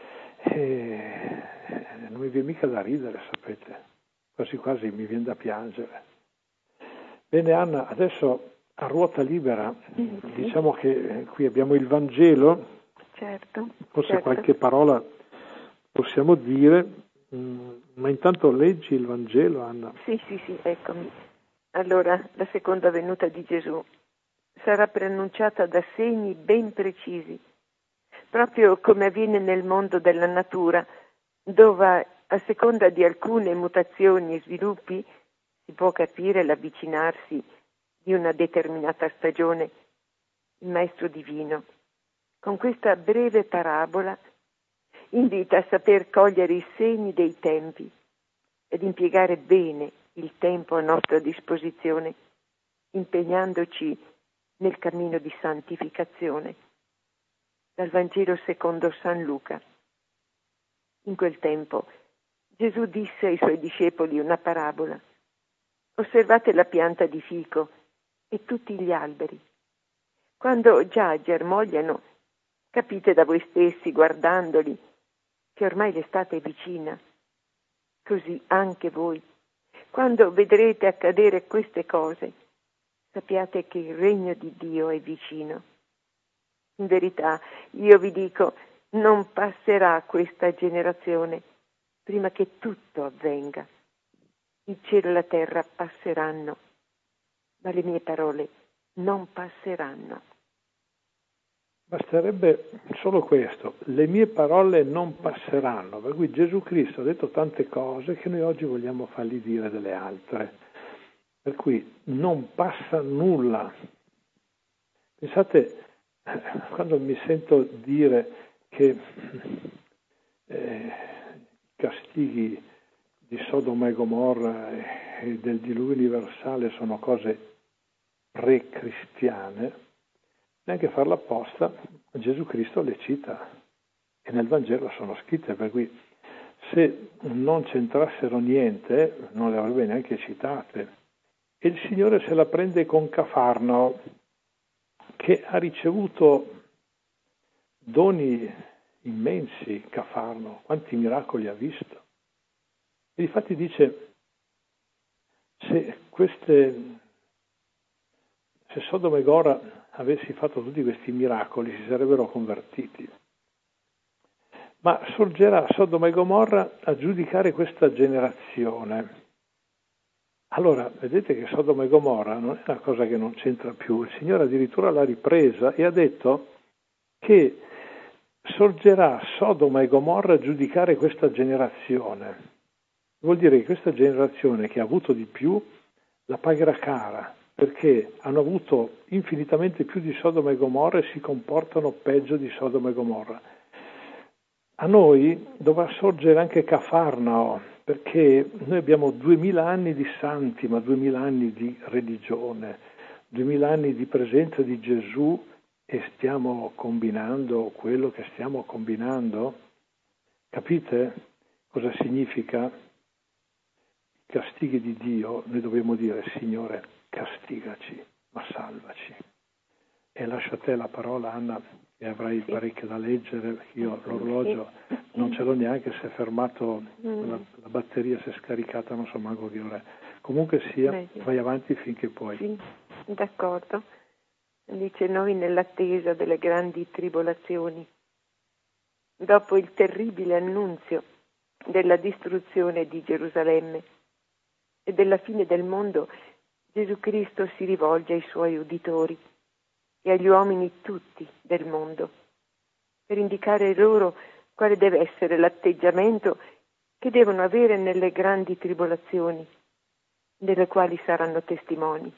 e non mi viene mica da ridere, sapete, quasi quasi mi viene da piangere. Bene Anna, adesso a ruota libera, diciamo che qui abbiamo il Vangelo, certo, forse certo. qualche parola possiamo dire, ma intanto leggi il Vangelo, Anna. Sì, eccomi. Allora, la seconda venuta di Gesù sarà preannunciata da segni ben precisi, proprio come avviene nel mondo della natura, dove a seconda di alcune mutazioni e sviluppi si può capire l'avvicinarsi di una determinata stagione. Il Maestro Divino, con questa breve parabola, invita a saper cogliere i segni dei tempi ed impiegare bene il tempo a nostra disposizione, impegnandoci nel cammino di santificazione. Dal Vangelo secondo San Luca. In quel tempo Gesù disse ai suoi discepoli una parabola. Osservate la pianta di fico e tutti gli alberi. Quando già germogliano, capite da voi stessi, guardandoli, che ormai l'estate è vicina. Così anche voi, quando vedrete accadere queste cose, sappiate che il regno di Dio è vicino. In verità, io vi dico, non passerà questa generazione prima che tutto avvenga. Il cielo e la terra passeranno, ma le mie parole non passeranno. Basterebbe solo questo, le mie parole non passeranno, per cui Gesù Cristo ha detto tante cose che noi oggi vogliamo fargli dire delle altre, per cui non passa nulla. Pensate, quando mi sento dire che i castighi di Sodoma e Gomorra e del diluvio universale sono cose pre-cristiane, neanche farla apposta, Gesù Cristo le cita e nel Vangelo sono scritte, per cui se non c'entrassero niente non le avrebbe neanche citate. E il Signore se la prende con Cafarnao, che ha ricevuto doni immensi. Cafarnao, quanti miracoli ha visto. E infatti dice, se Sodoma e Gomorra avessi fatto tutti questi miracoli si sarebbero convertiti. Ma sorgerà Sodoma e Gomorra a giudicare questa generazione. Allora, vedete che Sodoma e Gomorra non è una cosa che non c'entra più. Il Signore addirittura l'ha ripresa e ha detto che sorgerà Sodoma e Gomorra a giudicare questa generazione. Vuol dire che questa generazione che ha avuto di più la pagherà cara, perché hanno avuto infinitamente più di Sodoma e Gomorra e si comportano peggio di Sodoma e Gomorra. A noi dovrà sorgere anche Cafarnao, perché noi abbiamo 2000 anni di santi, ma 2000 anni di religione, 2000 anni di presenza di Gesù e stiamo combinando quello che stiamo combinando. Capite cosa significa? Castighi di Dio, noi dobbiamo dire, Signore, castigaci, ma salvaci. E lascio a te la parola, Anna, e avrai sì, parecchio da leggere, perché io l'orologio non ce l'ho neanche, se è fermato la batteria, si è scaricata, non so manco che ora è. Comunque sia, meglio. vai avanti finché puoi. Sì, d'accordo. Dice noi nell'attesa delle grandi tribolazioni. Dopo il terribile annunzio della distruzione di Gerusalemme e della fine del mondo, Gesù Cristo si rivolge ai suoi uditori e agli uomini tutti del mondo per indicare loro quale deve essere l'atteggiamento che devono avere nelle grandi tribolazioni, delle quali saranno testimoni.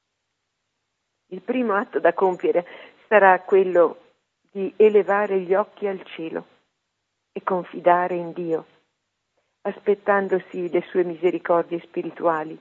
Il primo atto da compiere sarà quello di elevare gli occhi al cielo e confidare in Dio, aspettandosi le sue misericordie spirituali.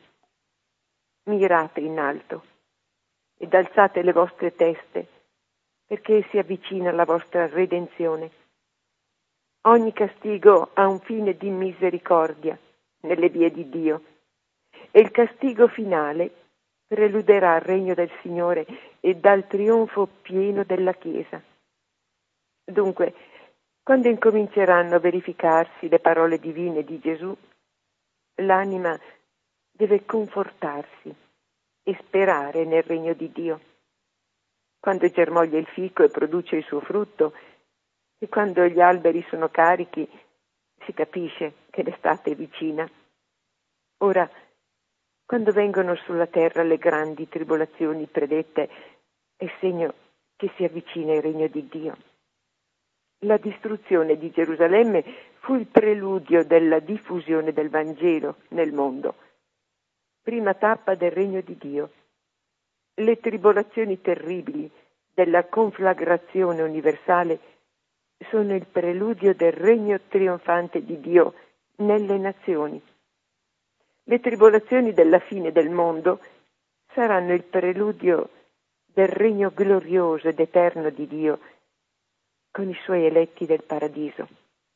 Mirate in alto ed alzate le vostre teste, perché si avvicina la vostra redenzione. Ogni castigo ha un fine di misericordia nelle vie di Dio, e il castigo finale preluderà al regno del Signore e dal trionfo pieno della Chiesa. Dunque, quando incominceranno a verificarsi le parole divine di Gesù, l'anima deve confortarsi e sperare nel regno di Dio. Quando germoglia il fico e produce il suo frutto, e quando gli alberi sono carichi, si capisce che l'estate è vicina. Ora, quando vengono sulla terra le grandi tribolazioni predette, è segno che si avvicina il regno di Dio. La distruzione di Gerusalemme fu il preludio della diffusione del Vangelo nel mondo, prima tappa del regno di Dio. Le tribolazioni terribili della conflagrazione universale sono il preludio del regno trionfante di Dio nelle nazioni. Le tribolazioni della fine del mondo saranno il preludio del regno glorioso ed eterno di Dio con i suoi eletti del paradiso.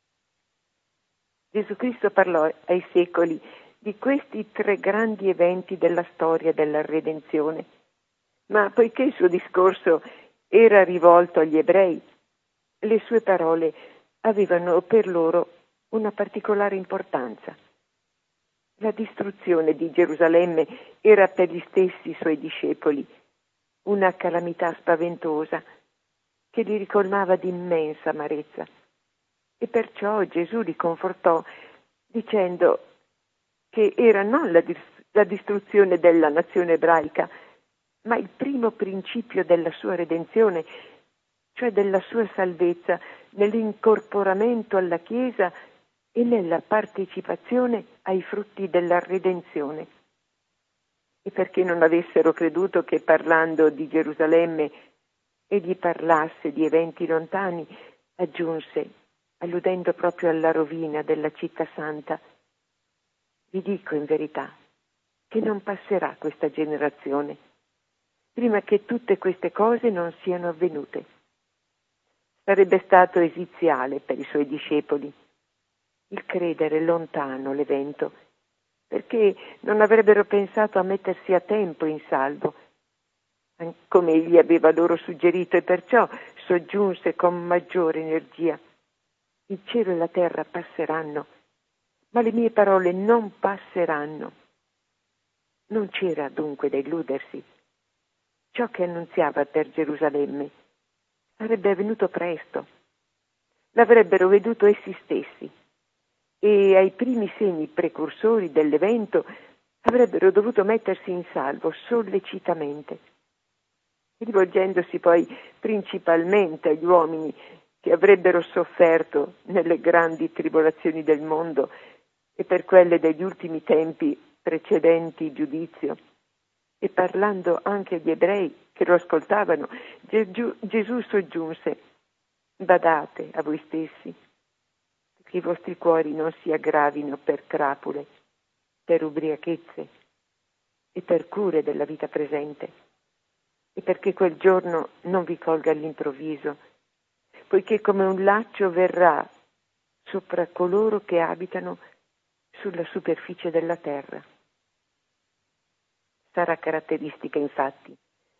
Gesù Cristo parlò ai secoli di questi 3 grandi eventi della storia della redenzione, ma poiché il suo discorso era rivolto agli ebrei, le sue parole avevano per loro una particolare importanza. La distruzione di Gerusalemme era per gli stessi suoi discepoli una calamità spaventosa che li ricolmava di immensa amarezza. E perciò Gesù li confortò dicendo che era non la distruzione della nazione ebraica, ma il primo principio della sua redenzione, cioè della sua salvezza, nell'incorporamento alla Chiesa e nella partecipazione ai frutti della redenzione. E perché non avessero creduto che parlando di Gerusalemme egli parlasse di eventi lontani, aggiunse, alludendo proprio alla rovina della città santa: vi dico in verità che non passerà questa generazione prima che tutte queste cose non siano avvenute. Sarebbe stato esiziale per i suoi discepoli il credere lontano l'evento, perché non avrebbero pensato a mettersi a tempo in salvo, come egli aveva loro suggerito, e perciò soggiunse con maggiore energia: il cielo e la terra passeranno, ma le mie parole non passeranno. Non c'era dunque da illudersi. Ciò che annunziava per Gerusalemme sarebbe avvenuto presto. L'avrebbero veduto essi stessi e ai primi segni precursori dell'evento avrebbero dovuto mettersi in salvo sollecitamente, rivolgendosi poi principalmente agli uomini che avrebbero sofferto nelle grandi tribolazioni del mondo e per quelle degli ultimi tempi precedenti il giudizio, e parlando anche agli ebrei che lo ascoltavano, Gesù soggiunse: badate a voi stessi, che i vostri cuori non si aggravino per crapule, per ubriachezze e per cure della vita presente, e perché quel giorno non vi colga all'improvviso, poiché come un laccio verrà sopra coloro che abitano sulla superficie della terra. Sarà caratteristica infatti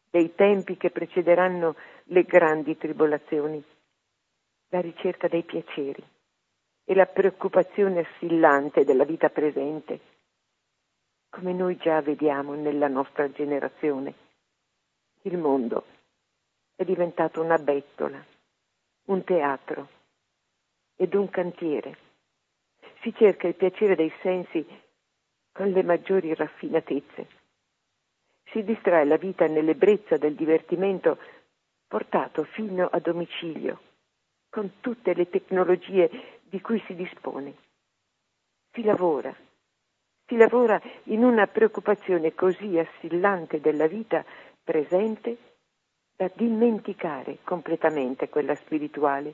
dei tempi che precederanno le grandi tribolazioni, la ricerca dei piaceri e la preoccupazione assillante della vita presente, come noi già vediamo nella nostra generazione. Il mondo è diventato una bettola, un teatro ed un cantiere. Si cerca il piacere dei sensi con le maggiori raffinatezze. Si distrae la vita nell'ebbrezza del divertimento portato fino a domicilio, con tutte le tecnologie di cui si dispone. Si lavora in una preoccupazione così assillante della vita presente da dimenticare completamente quella spirituale.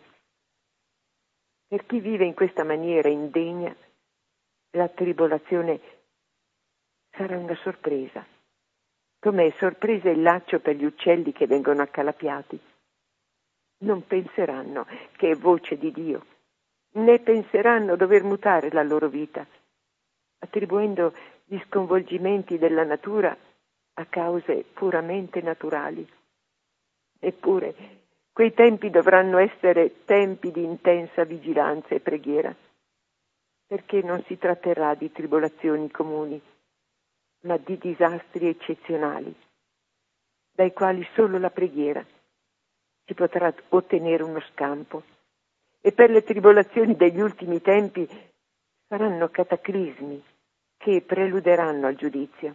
Per chi vive in questa maniera indegna, la tribolazione sarà una sorpresa, come è sorpresa il laccio per gli uccelli che vengono accalappiati. Non penseranno che è voce di Dio, né penseranno dover mutare la loro vita, attribuendo gli sconvolgimenti della natura a cause puramente naturali. Eppure, quei tempi dovranno essere tempi di intensa vigilanza e preghiera, perché non si tratterà di tribolazioni comuni, ma di disastri eccezionali, dai quali solo la preghiera si potrà ottenere uno scampo. E per le tribolazioni degli ultimi tempi saranno cataclismi che preluderanno al giudizio.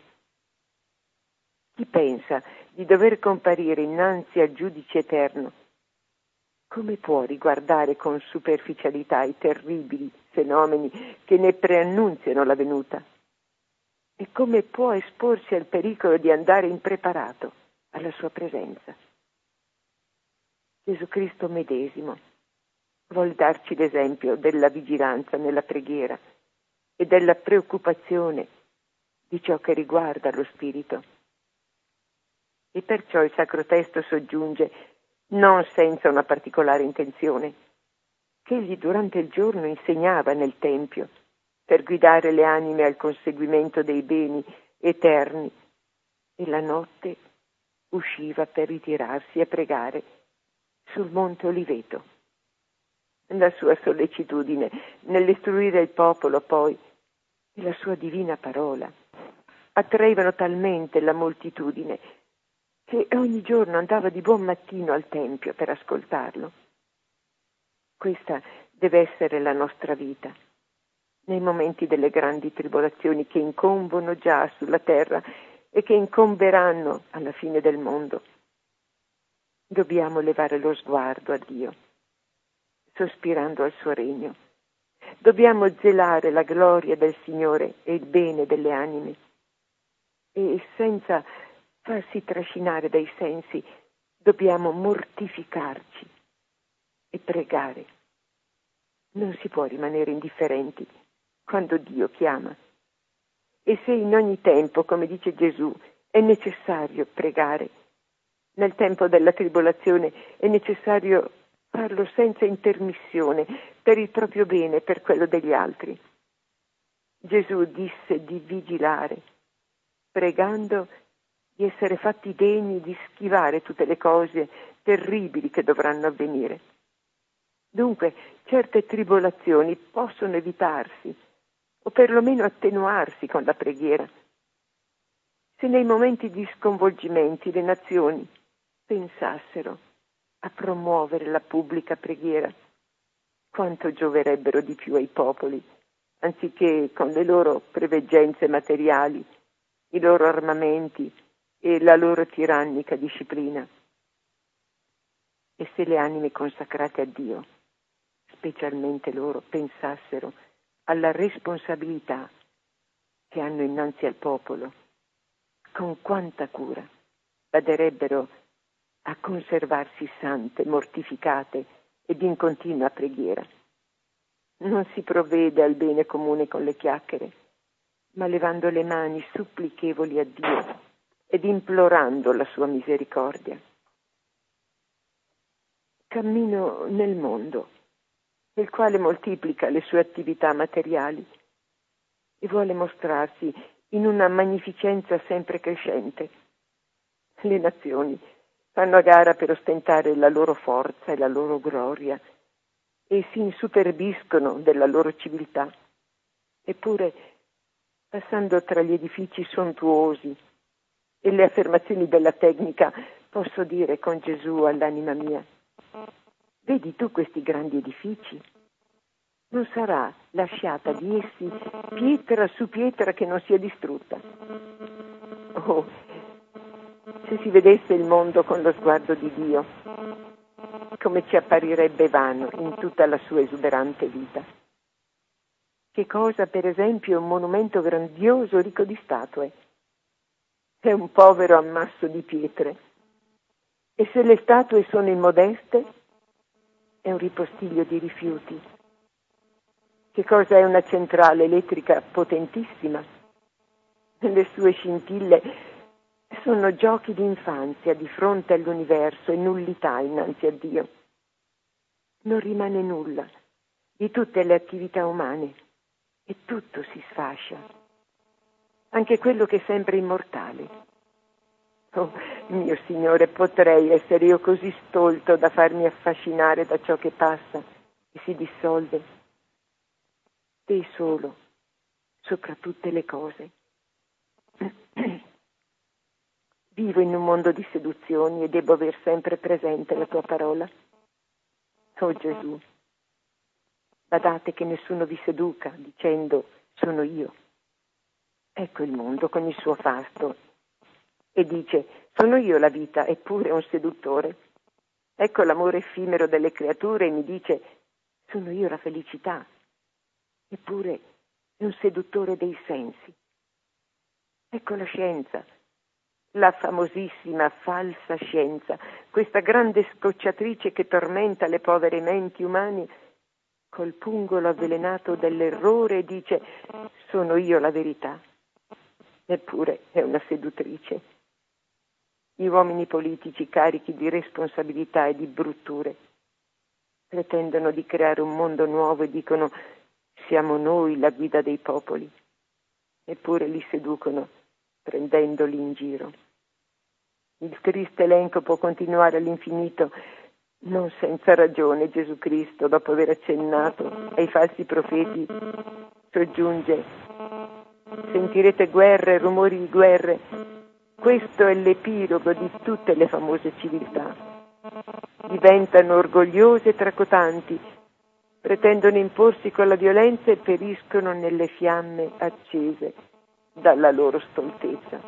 Chi pensa di dover comparire innanzi al giudice eterno, come può riguardare con superficialità i terribili fenomeni che ne preannunziano la venuta? E come può esporsi al pericolo di andare impreparato alla sua presenza? Gesù Cristo medesimo vuol darci l'esempio della vigilanza nella preghiera e della preoccupazione di ciò che riguarda lo spirito. E perciò il Sacro Testo soggiunge, non senza una particolare intenzione, che egli durante il giorno insegnava nel Tempio per guidare le anime al conseguimento dei beni eterni e la notte usciva per ritirarsi a pregare sul Monte Oliveto. La sua sollecitudine nell'istruire il popolo poi e la sua divina parola attraevano talmente la moltitudine che ogni giorno andava di buon mattino al Tempio per ascoltarlo. Questa deve essere la nostra vita, nei momenti delle grandi tribolazioni che incombono già sulla terra e che incomberanno alla fine del mondo. Dobbiamo levare lo sguardo a Dio, sospirando al suo regno. Dobbiamo zelare la gloria del Signore e il bene delle anime e senza farsi trascinare dai sensi dobbiamo mortificarci e pregare. Non si può rimanere indifferenti quando Dio chiama. E se in ogni tempo, come dice Gesù, è necessario pregare, nel tempo della tribolazione è necessario farlo senza intermissione, per il proprio bene e per quello degli altri. Gesù disse di vigilare, pregando di essere fatti degni di schivare tutte le cose terribili che dovranno avvenire. Dunque, certe tribolazioni possono evitarsi, o perlomeno attenuarsi con la preghiera. Se nei momenti di sconvolgimenti le nazioni pensassero a promuovere la pubblica preghiera, quanto gioverebbero di più ai popoli, anziché con le loro preveggenze materiali, i loro armamenti e la loro tirannica disciplina. E se le anime consacrate a Dio, specialmente loro, pensassero alla responsabilità che hanno innanzi al popolo, con quanta cura baderebbero a conservarsi sante, mortificate ed in continua preghiera. Non si provvede al bene comune con le chiacchiere, ma levando le mani supplichevoli a Dio ed implorando la sua misericordia. Cammino nel mondo, il quale moltiplica le sue attività materiali e vuole mostrarsi in una magnificenza sempre crescente. Le nazioni fanno a gara per ostentare la loro forza e la loro gloria e si insuperbiscono della loro civiltà. Eppure, passando tra gli edifici sontuosi e le affermazioni della tecnica, posso dire con Gesù all'anima mia: vedi tu questi grandi edifici? Non sarà lasciata di essi pietra su pietra che non sia distrutta. Oh, se si vedesse il mondo con lo sguardo di Dio, come ci apparirebbe vano in tutta la sua esuberante vita. Che cosa, per esempio, è un monumento grandioso ricco di statue? È un povero ammasso di pietre. E se le statue sono immodeste, è un ripostiglio di rifiuti. Che cosa è una centrale elettrica potentissima? Le sue scintille sono giochi di infanzia di fronte all'universo e nullità innanzi a Dio. Non rimane nulla di tutte le attività umane e tutto si sfascia, anche quello che sembra immortale. Oh, mio Signore, potrei essere io così stolto da farmi affascinare da ciò che passa e si dissolve? Te solo, sopra tutte le cose. Vivo in un mondo di seduzioni e devo aver sempre presente la tua parola. Oh Gesù, badate che nessuno vi seduca dicendo sono io. Ecco il mondo con il suo fasto e dice sono io la vita, eppure è un seduttore. Ecco l'amore effimero delle creature e mi dice sono io la felicità, eppure è un seduttore dei sensi. Ecco la scienza, la famosissima falsa scienza, questa grande scocciatrice che tormenta le povere menti umane col pungolo avvelenato dell'errore e dice sono io la verità, eppure è una seduttrice. Gli uomini politici carichi di responsabilità e di brutture pretendono di creare un mondo nuovo e dicono siamo noi la guida dei popoli, eppure li seducono prendendoli in giro. Il triste elenco può continuare all'infinito, non senza ragione Gesù Cristo, dopo aver accennato ai falsi profeti, soggiunge: sentirete guerre, rumori di guerre. Questo è l'epilogo di tutte le famose civiltà. Diventano orgogliose e tracotanti, pretendono imporsi con la violenza e periscono nelle fiamme accese dalla loro stoltezza.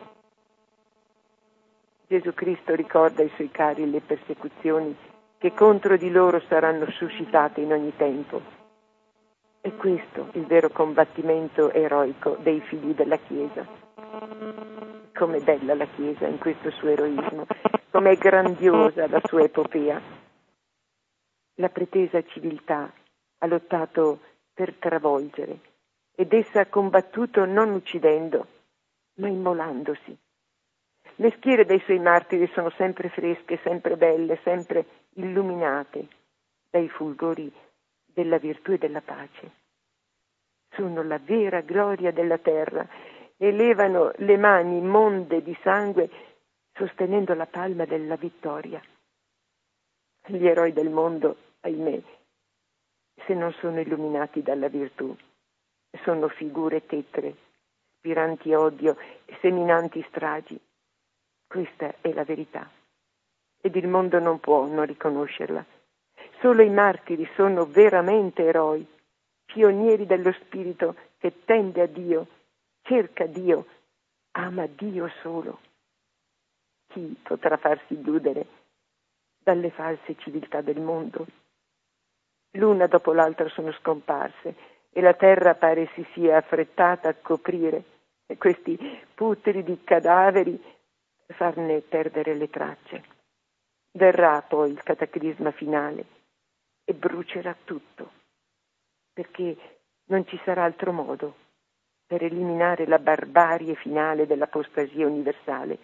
Gesù Cristo ricorda ai suoi cari le persecuzioni che contro di loro saranno suscitate in ogni tempo. È questo il vero combattimento eroico dei figli della Chiesa. Com'è bella la Chiesa in questo suo eroismo, com'è grandiosa la sua epopea. La pretesa civiltà ha lottato per travolgere ed essa ha combattuto non uccidendo, ma immolandosi. Le schiere dei suoi martiri sono sempre fresche, sempre belle, sempre illuminate dai fulgori della virtù e della pace. Sono la vera gloria della terra, elevano le mani monde di sangue sostenendo la palma della vittoria. Gli eroi del mondo, ahimè, se non sono illuminati dalla virtù, sono figure tetre, spiranti odio e seminanti stragi. Questa è la verità ed il mondo non può non riconoscerla. Solo i martiri sono veramente eroi, pionieri dello spirito che tende a Dio, cerca Dio, ama Dio solo. Chi potrà farsi illudere dalle false civiltà del mondo? L'una dopo l'altra sono scomparse e la terra pare si sia affrettata a coprire questi putridi cadaveri, farne perdere le tracce. Verrà poi il cataclisma finale e brucerà tutto, perché non ci sarà altro modo per eliminare la barbarie finale dell'apostasia universale.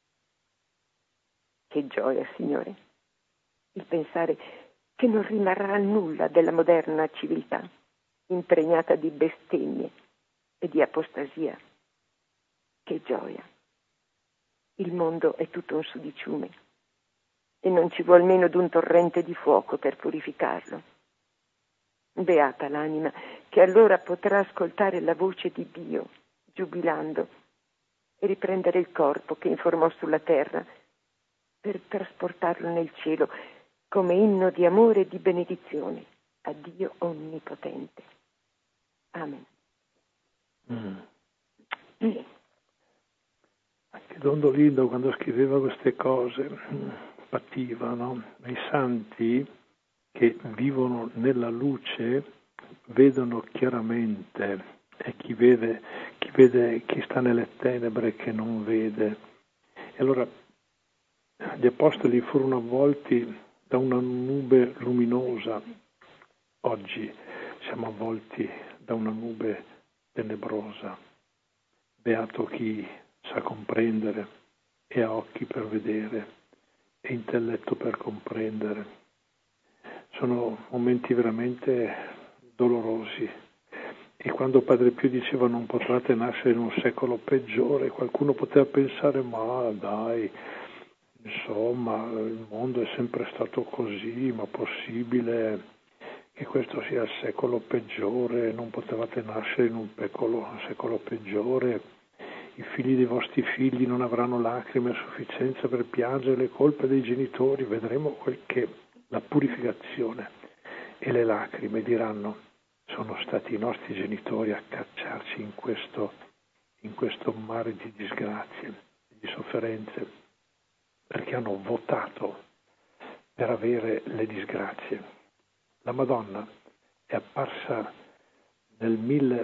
Che gioia, Signore, il pensare che non rimarrà nulla della moderna civiltà, impregnata di bestemmie e di apostasia. Che gioia! il mondo è tutto un sudiciume e non ci vuol meno d'un torrente di fuoco per purificarlo. Beata l'anima che allora potrà ascoltare la voce di Dio, giubilando, e riprendere il corpo che informò sulla terra per trasportarlo nel cielo come inno di amore e di benedizione a Dio Onnipotente. Amen. Anche Don Dolindo, quando scriveva queste cose, pativa, no? I santi che vivono nella luce vedono chiaramente, e chi sta nelle tenebre che non vede. E allora gli apostoli furono avvolti da una nube luminosa. Oggi siamo avvolti da una nube tenebrosa. Beato chi sa comprendere e ha occhi per vedere e intelletto per comprendere. Sono momenti veramente dolorosi. E quando Padre Pio diceva non potrate nascere in un secolo peggiore, qualcuno poteva pensare ma dai, insomma il mondo è sempre stato così, ma possibile che questo sia il secolo peggiore, non potevate nascere in un secolo peggiore, i figli dei vostri figli non avranno lacrime a sufficienza per piangere le colpe dei genitori, vedremo quel che la purificazione e le lacrime diranno sono stati i nostri genitori a cacciarci in questo mare di disgrazie, di sofferenze, perché hanno votato per avere le disgrazie. La Madonna è apparsa nel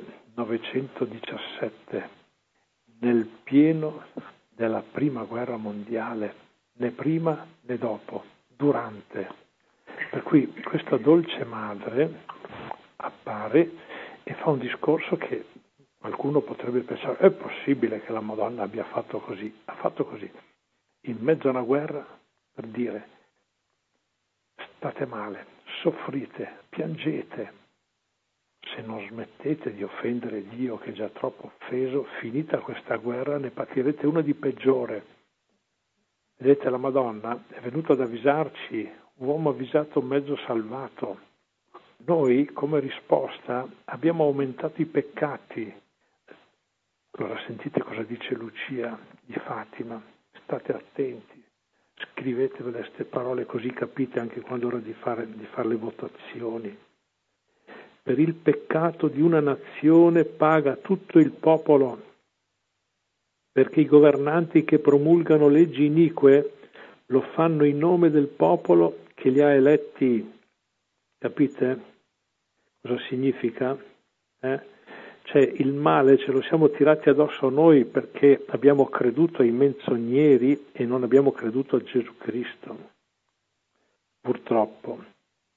1917, nel pieno della Prima Guerra Mondiale, né prima né dopo, durante. Per cui questa dolce madre appare e fa un discorso che qualcuno potrebbe pensare, è possibile che la Madonna abbia fatto così? Ha fatto così, in mezzo a una guerra, per dire, state male, soffrite, piangete, se non smettete di offendere Dio che è già troppo offeso, finita questa guerra ne patirete una di peggiore. Vedete, la Madonna è venuta ad avvisarci, uomo avvisato mezzo salvato. Noi come risposta abbiamo aumentato i peccati. Allora sentite cosa dice Lucia di Fatima, state attenti, scrivetevele queste parole così capite anche quando è ora di fare le votazioni. Per il peccato di una nazione paga tutto il popolo, perché i governanti che promulgano leggi inique lo fanno in nome del popolo che li ha eletti. Capite cosa significa? Cioè il male ce lo siamo tirati addosso noi perché abbiamo creduto ai menzogneri e non abbiamo creduto a Gesù Cristo. Purtroppo.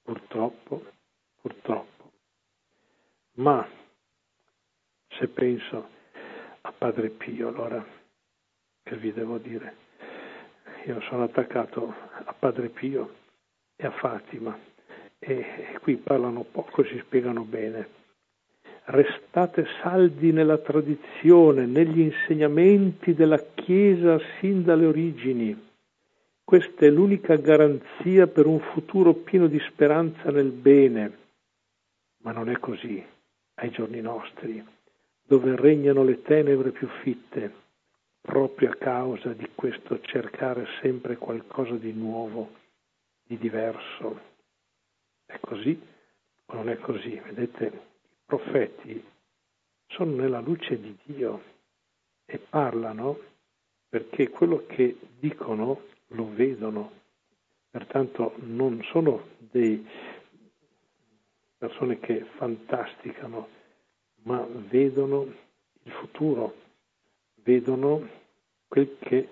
Ma se penso a Padre Pio, allora che vi devo dire? Io sono attaccato a Padre Pio e a Fatima e qui parlano poco, si spiegano bene. Restate saldi nella tradizione, negli insegnamenti della Chiesa sin dalle origini. Questa è l'unica garanzia per un futuro pieno di speranza nel bene. Ma non è così ai giorni nostri, dove regnano le tenebre più fitte, proprio a causa di questo cercare sempre qualcosa di nuovo, di diverso. È così o non è così? Vedete, i profeti sono nella luce di Dio e parlano perché quello che dicono lo vedono. Pertanto non sono dei persone che fantasticano, ma vedono il futuro, vedono quel che,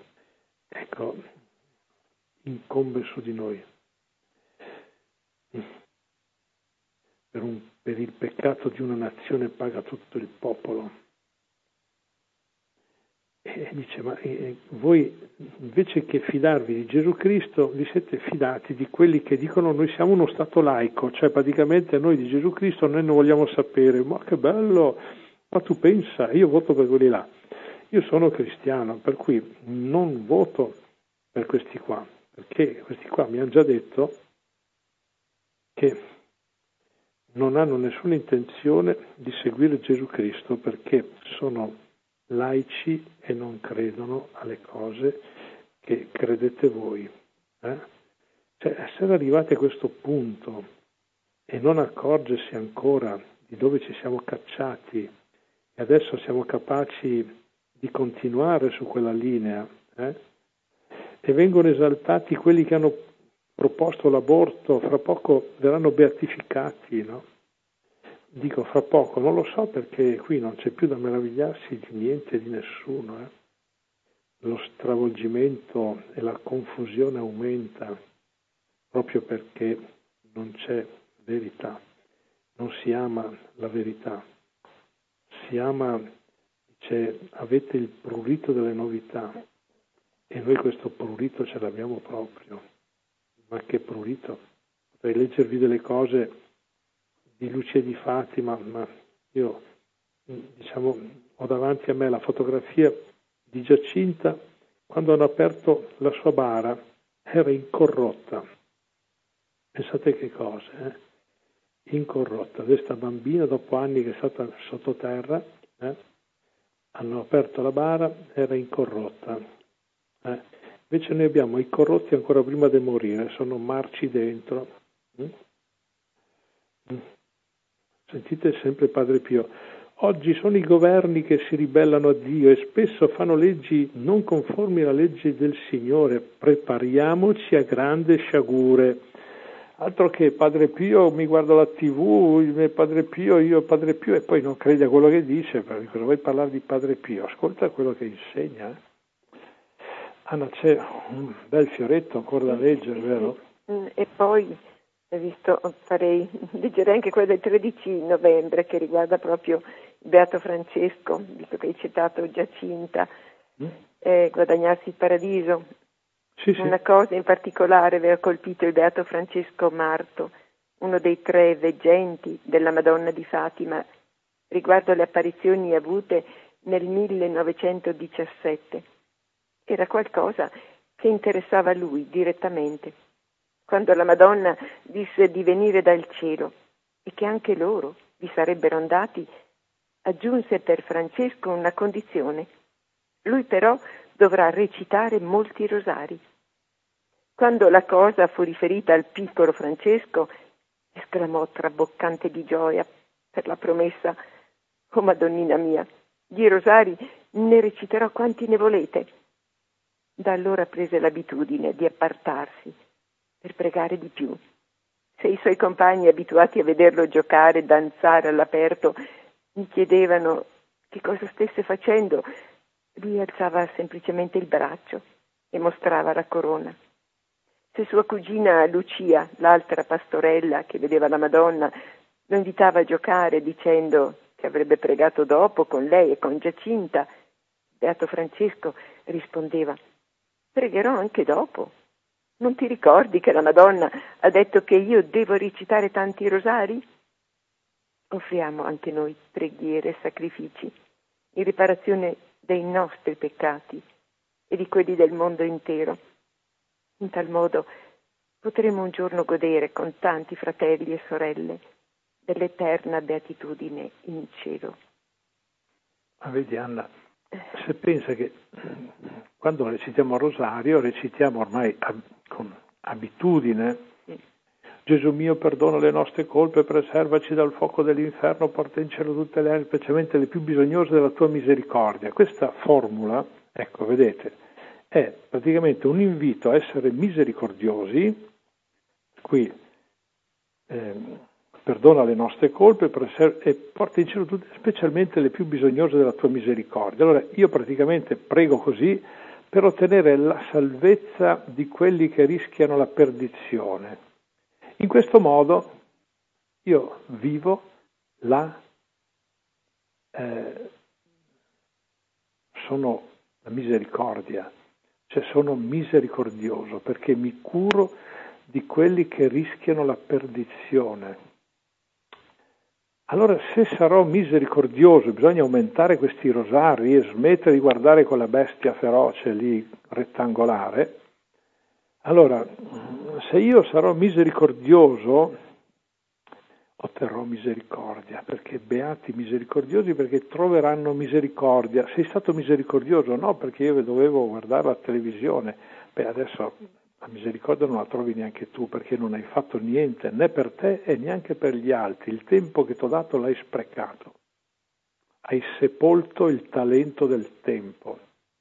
incombe su di noi. Per il peccato di una nazione paga tutto il popolo. E dice, ma voi invece che fidarvi di Gesù Cristo, vi siete fidati di quelli che dicono noi siamo uno Stato laico, cioè praticamente noi di Gesù Cristo noi non vogliamo sapere, ma che bello, ma tu pensa, io voto per quelli là. io sono cristiano, per cui non voto per questi qua, perché questi qua mi hanno già detto che non hanno nessuna intenzione di seguire Gesù Cristo perché sono laici e non credono alle cose che credete voi. Cioè, essere arrivati a questo punto e non accorgersi ancora di dove ci siamo cacciati e adesso siamo capaci di continuare su quella linea, e vengono esaltati quelli che hanno proposto l'aborto, fra poco verranno beatificati, no? Dico fra poco, non lo so perché qui non c'è più da meravigliarsi di niente e di nessuno. Lo stravolgimento e la confusione aumenta proprio perché non c'è verità, non si ama la verità, si ama, dice, avete il prurito delle novità e noi questo prurito ce l'abbiamo proprio. Ma che prurito! Potrei leggervi delle cose di Lucia di Fatima, ma io, diciamo, ho davanti a me la fotografia di Giacinta quando hanno aperto la sua bara, era incorrotta. Pensate che cosa, incorrotta. Questa bambina, dopo anni che è stata sottoterra, hanno aperto la bara, era incorrotta. Invece noi abbiamo i corrotti ancora prima di morire, sono marci dentro. Sentite sempre Padre Pio. Oggi sono i governi che si ribellano a Dio e spesso fanno leggi non conformi alla legge del Signore. Prepariamoci a grande sciagure. Altro che Padre Pio, mi guardo la TV, Padre Pio, io Padre Pio, e poi non credi a quello che dice, perché cosa vuoi parlare di Padre Pio? Ascolta quello che insegna. Anna, c'è un bel fioretto ancora da leggere, vero? E poi, leggerei anche quello del 13 novembre che riguarda proprio il Beato Francesco, visto che hai citato Giacinta, guadagnarsi il paradiso. Sì. Una cosa in particolare aveva colpito il Beato Francesco Marto, uno dei 3 veggenti della Madonna di Fatima, riguardo le apparizioni avute nel 1917. Era qualcosa che interessava lui direttamente. Quando la Madonna disse di venire dal cielo e che anche loro vi sarebbero andati, aggiunse per Francesco una condizione. Lui però dovrà recitare molti rosari. Quando la cosa fu riferita al piccolo Francesco, esclamò traboccante di gioia per la promessa: «Oh Madonnina mia, di rosari ne reciterò quanti ne volete». Da allora prese l'abitudine di appartarsi per pregare di più. Se i suoi compagni, abituati a vederlo giocare e danzare all'aperto, mi chiedevano che cosa stesse facendo, lui alzava semplicemente il braccio e mostrava la corona. Se sua cugina Lucia, l'altra pastorella che vedeva la Madonna, lo invitava a giocare dicendo che avrebbe pregato dopo con lei e con Giacinta, Beato Francesco rispondeva: «Pregherò anche dopo. Non ti ricordi che la Madonna ha detto che io devo recitare tanti rosari?» Offriamo anche noi preghiere e sacrifici in riparazione dei nostri peccati e di quelli del mondo intero. In tal modo potremo un giorno godere con tanti fratelli e sorelle dell'eterna beatitudine in cielo. Ma vedi Anna, se pensa che quando recitiamo il rosario, recitiamo ormai con abitudine, Gesù mio perdona le nostre colpe, preservaci dal fuoco dell'inferno, porta in cielo tutte le anime, specialmente le più bisognose della tua misericordia. Questa formula, ecco, vedete, è praticamente un invito a essere misericordiosi, qui perdona le nostre colpe e porta in cielo tutte, specialmente le più bisognose della tua misericordia. Allora io praticamente prego così per ottenere la salvezza di quelli che rischiano la perdizione. In questo modo io vivo sono la misericordia, cioè sono misericordioso perché mi curo di quelli che rischiano la perdizione. Allora, se sarò misericordioso, bisogna aumentare questi rosari e smettere di guardare quella bestia feroce lì, rettangolare. Allora, se io sarò misericordioso, otterrò misericordia, perché beati misericordiosi perché troveranno misericordia. Sei stato misericordioso? No, perché io dovevo guardare la televisione. Beh, adesso la misericordia non la trovi neanche tu, perché non hai fatto niente, né per te e neanche per gli altri. Il tempo che ti ho dato l'hai sprecato. Hai sepolto il talento del tempo.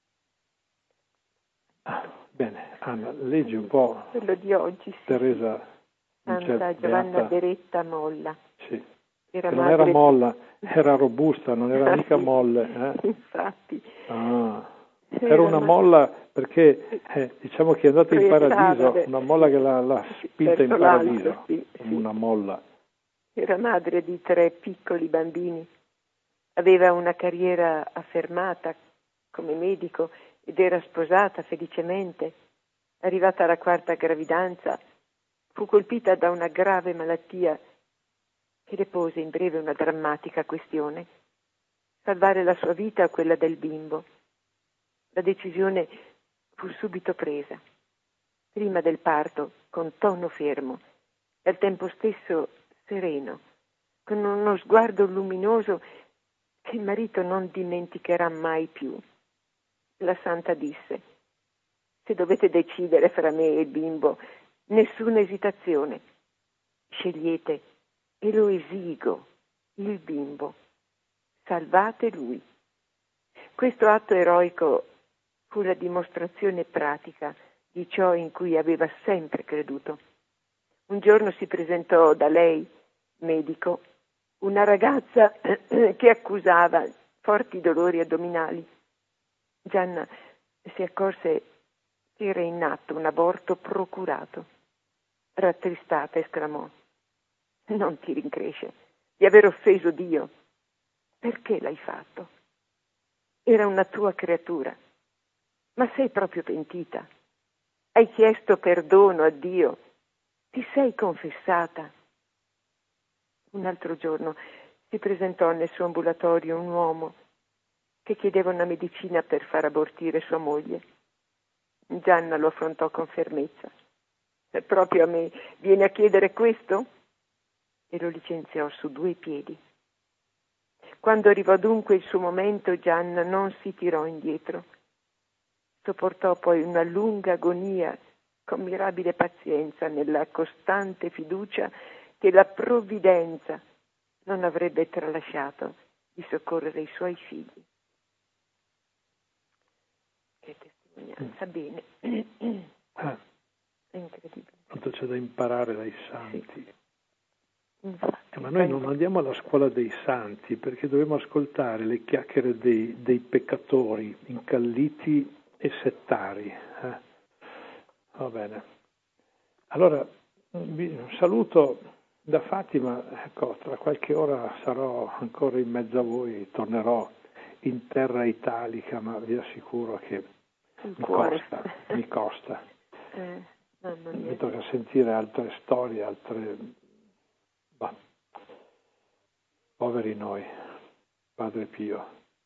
Bene, Anna, leggi un po'. Quello di oggi, sì. Teresa. Santa Giovanna Beretta Molla. Sì. Era non madre... era molla, era robusta, non era mica molle. Infatti. Era una molla perché diciamo che è andata in paradiso, una molla che l'ha spinta in paradiso, sì. Una molla. Era madre di 3 piccoli bambini, aveva una carriera affermata come medico ed era sposata felicemente. Arrivata alla 4ª gravidanza, fu colpita da una grave malattia che le pose in breve una drammatica questione: salvare la sua vita o quella del bimbo. La decisione fu subito presa, prima del parto, con tono fermo e al tempo stesso sereno, con uno sguardo luminoso che il marito non dimenticherà mai più. La santa disse: se dovete decidere fra me e il bimbo, nessuna esitazione. Scegliete e lo esigo, il bimbo. Salvate lui. Questo atto eroico fu la dimostrazione pratica di ciò in cui aveva sempre creduto. Un giorno si presentò da lei, medico, una ragazza che accusava forti dolori addominali. Gianna si accorse che era in atto un aborto procurato. Rattristata esclamò: non ti rincresce di aver offeso Dio. Perché l'hai fatto? Era una tua creatura. Ma sei proprio pentita? Hai chiesto perdono a Dio? Ti sei confessata? Un altro giorno si presentò nel suo ambulatorio un uomo che chiedeva una medicina per far abortire sua moglie. Gianna lo affrontò con fermezza. Proprio a me viene a chiedere questo? E lo licenziò su 2 piedi. Quando arrivò dunque il suo momento, Gianna non si tirò indietro. Sopportò poi una lunga agonia con mirabile pazienza, nella costante fiducia che la provvidenza non avrebbe tralasciato di soccorrere i suoi figli. Che testimonianza, bene. È incredibile. Quanto c'è da imparare dai santi. Sì. Infatti, ma noi non andiamo alla scuola dei santi perché dobbiamo ascoltare le chiacchiere dei peccatori incalliti e settari. Va bene. Allora, un saluto da Fatima. Ecco, tra qualche ora sarò ancora in mezzo a voi, tornerò in terra italica, ma vi assicuro che mi costa. Mi tocca sentire altre storie, poveri noi, Padre Pio.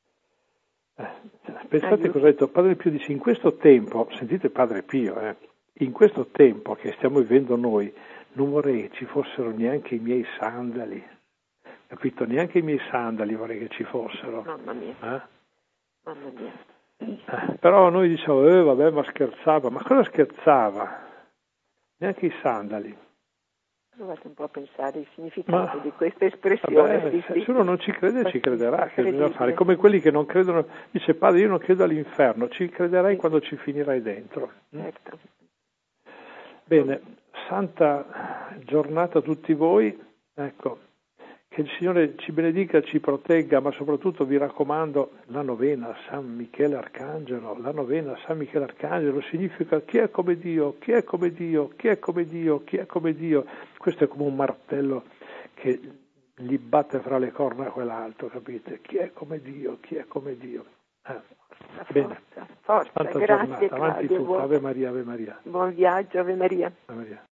Pensate cosa ha detto Padre Pio, dice: in questo tempo, sentite Padre Pio, in questo tempo che stiamo vivendo noi, non vorrei che ci fossero neanche i miei sandali, capito? Neanche i miei sandali vorrei che ci fossero. Mamma mia. Mamma mia. Però noi diciamo, vabbè, ma scherzava. Ma cosa scherzava? Neanche i sandali. Provate un po' a pensare il significato di questa espressione. Vabbè, se uno non ci crede, ci crederà che bisogna fare. Come quelli che non credono, dice: padre, io non credo all'inferno, ci crederai quando ci finirai dentro. Certo. Bene, santa giornata a tutti voi. Ecco, che il Signore ci benedica, ci protegga, ma soprattutto vi raccomando la novena a San Michele Arcangelo. La novena a San Michele Arcangelo significa: chi è come Dio, chi è come Dio, chi è come Dio, chi è come Dio. Questo è come un martello che gli batte fra le corna a quell'altro, capite? Chi è come Dio, chi è come Dio. Bene, forza. Santa Grazie, giornata, avanti Claudio, tutto. Ave Maria, Ave Maria. Buon viaggio, Ave Maria. Ave Maria.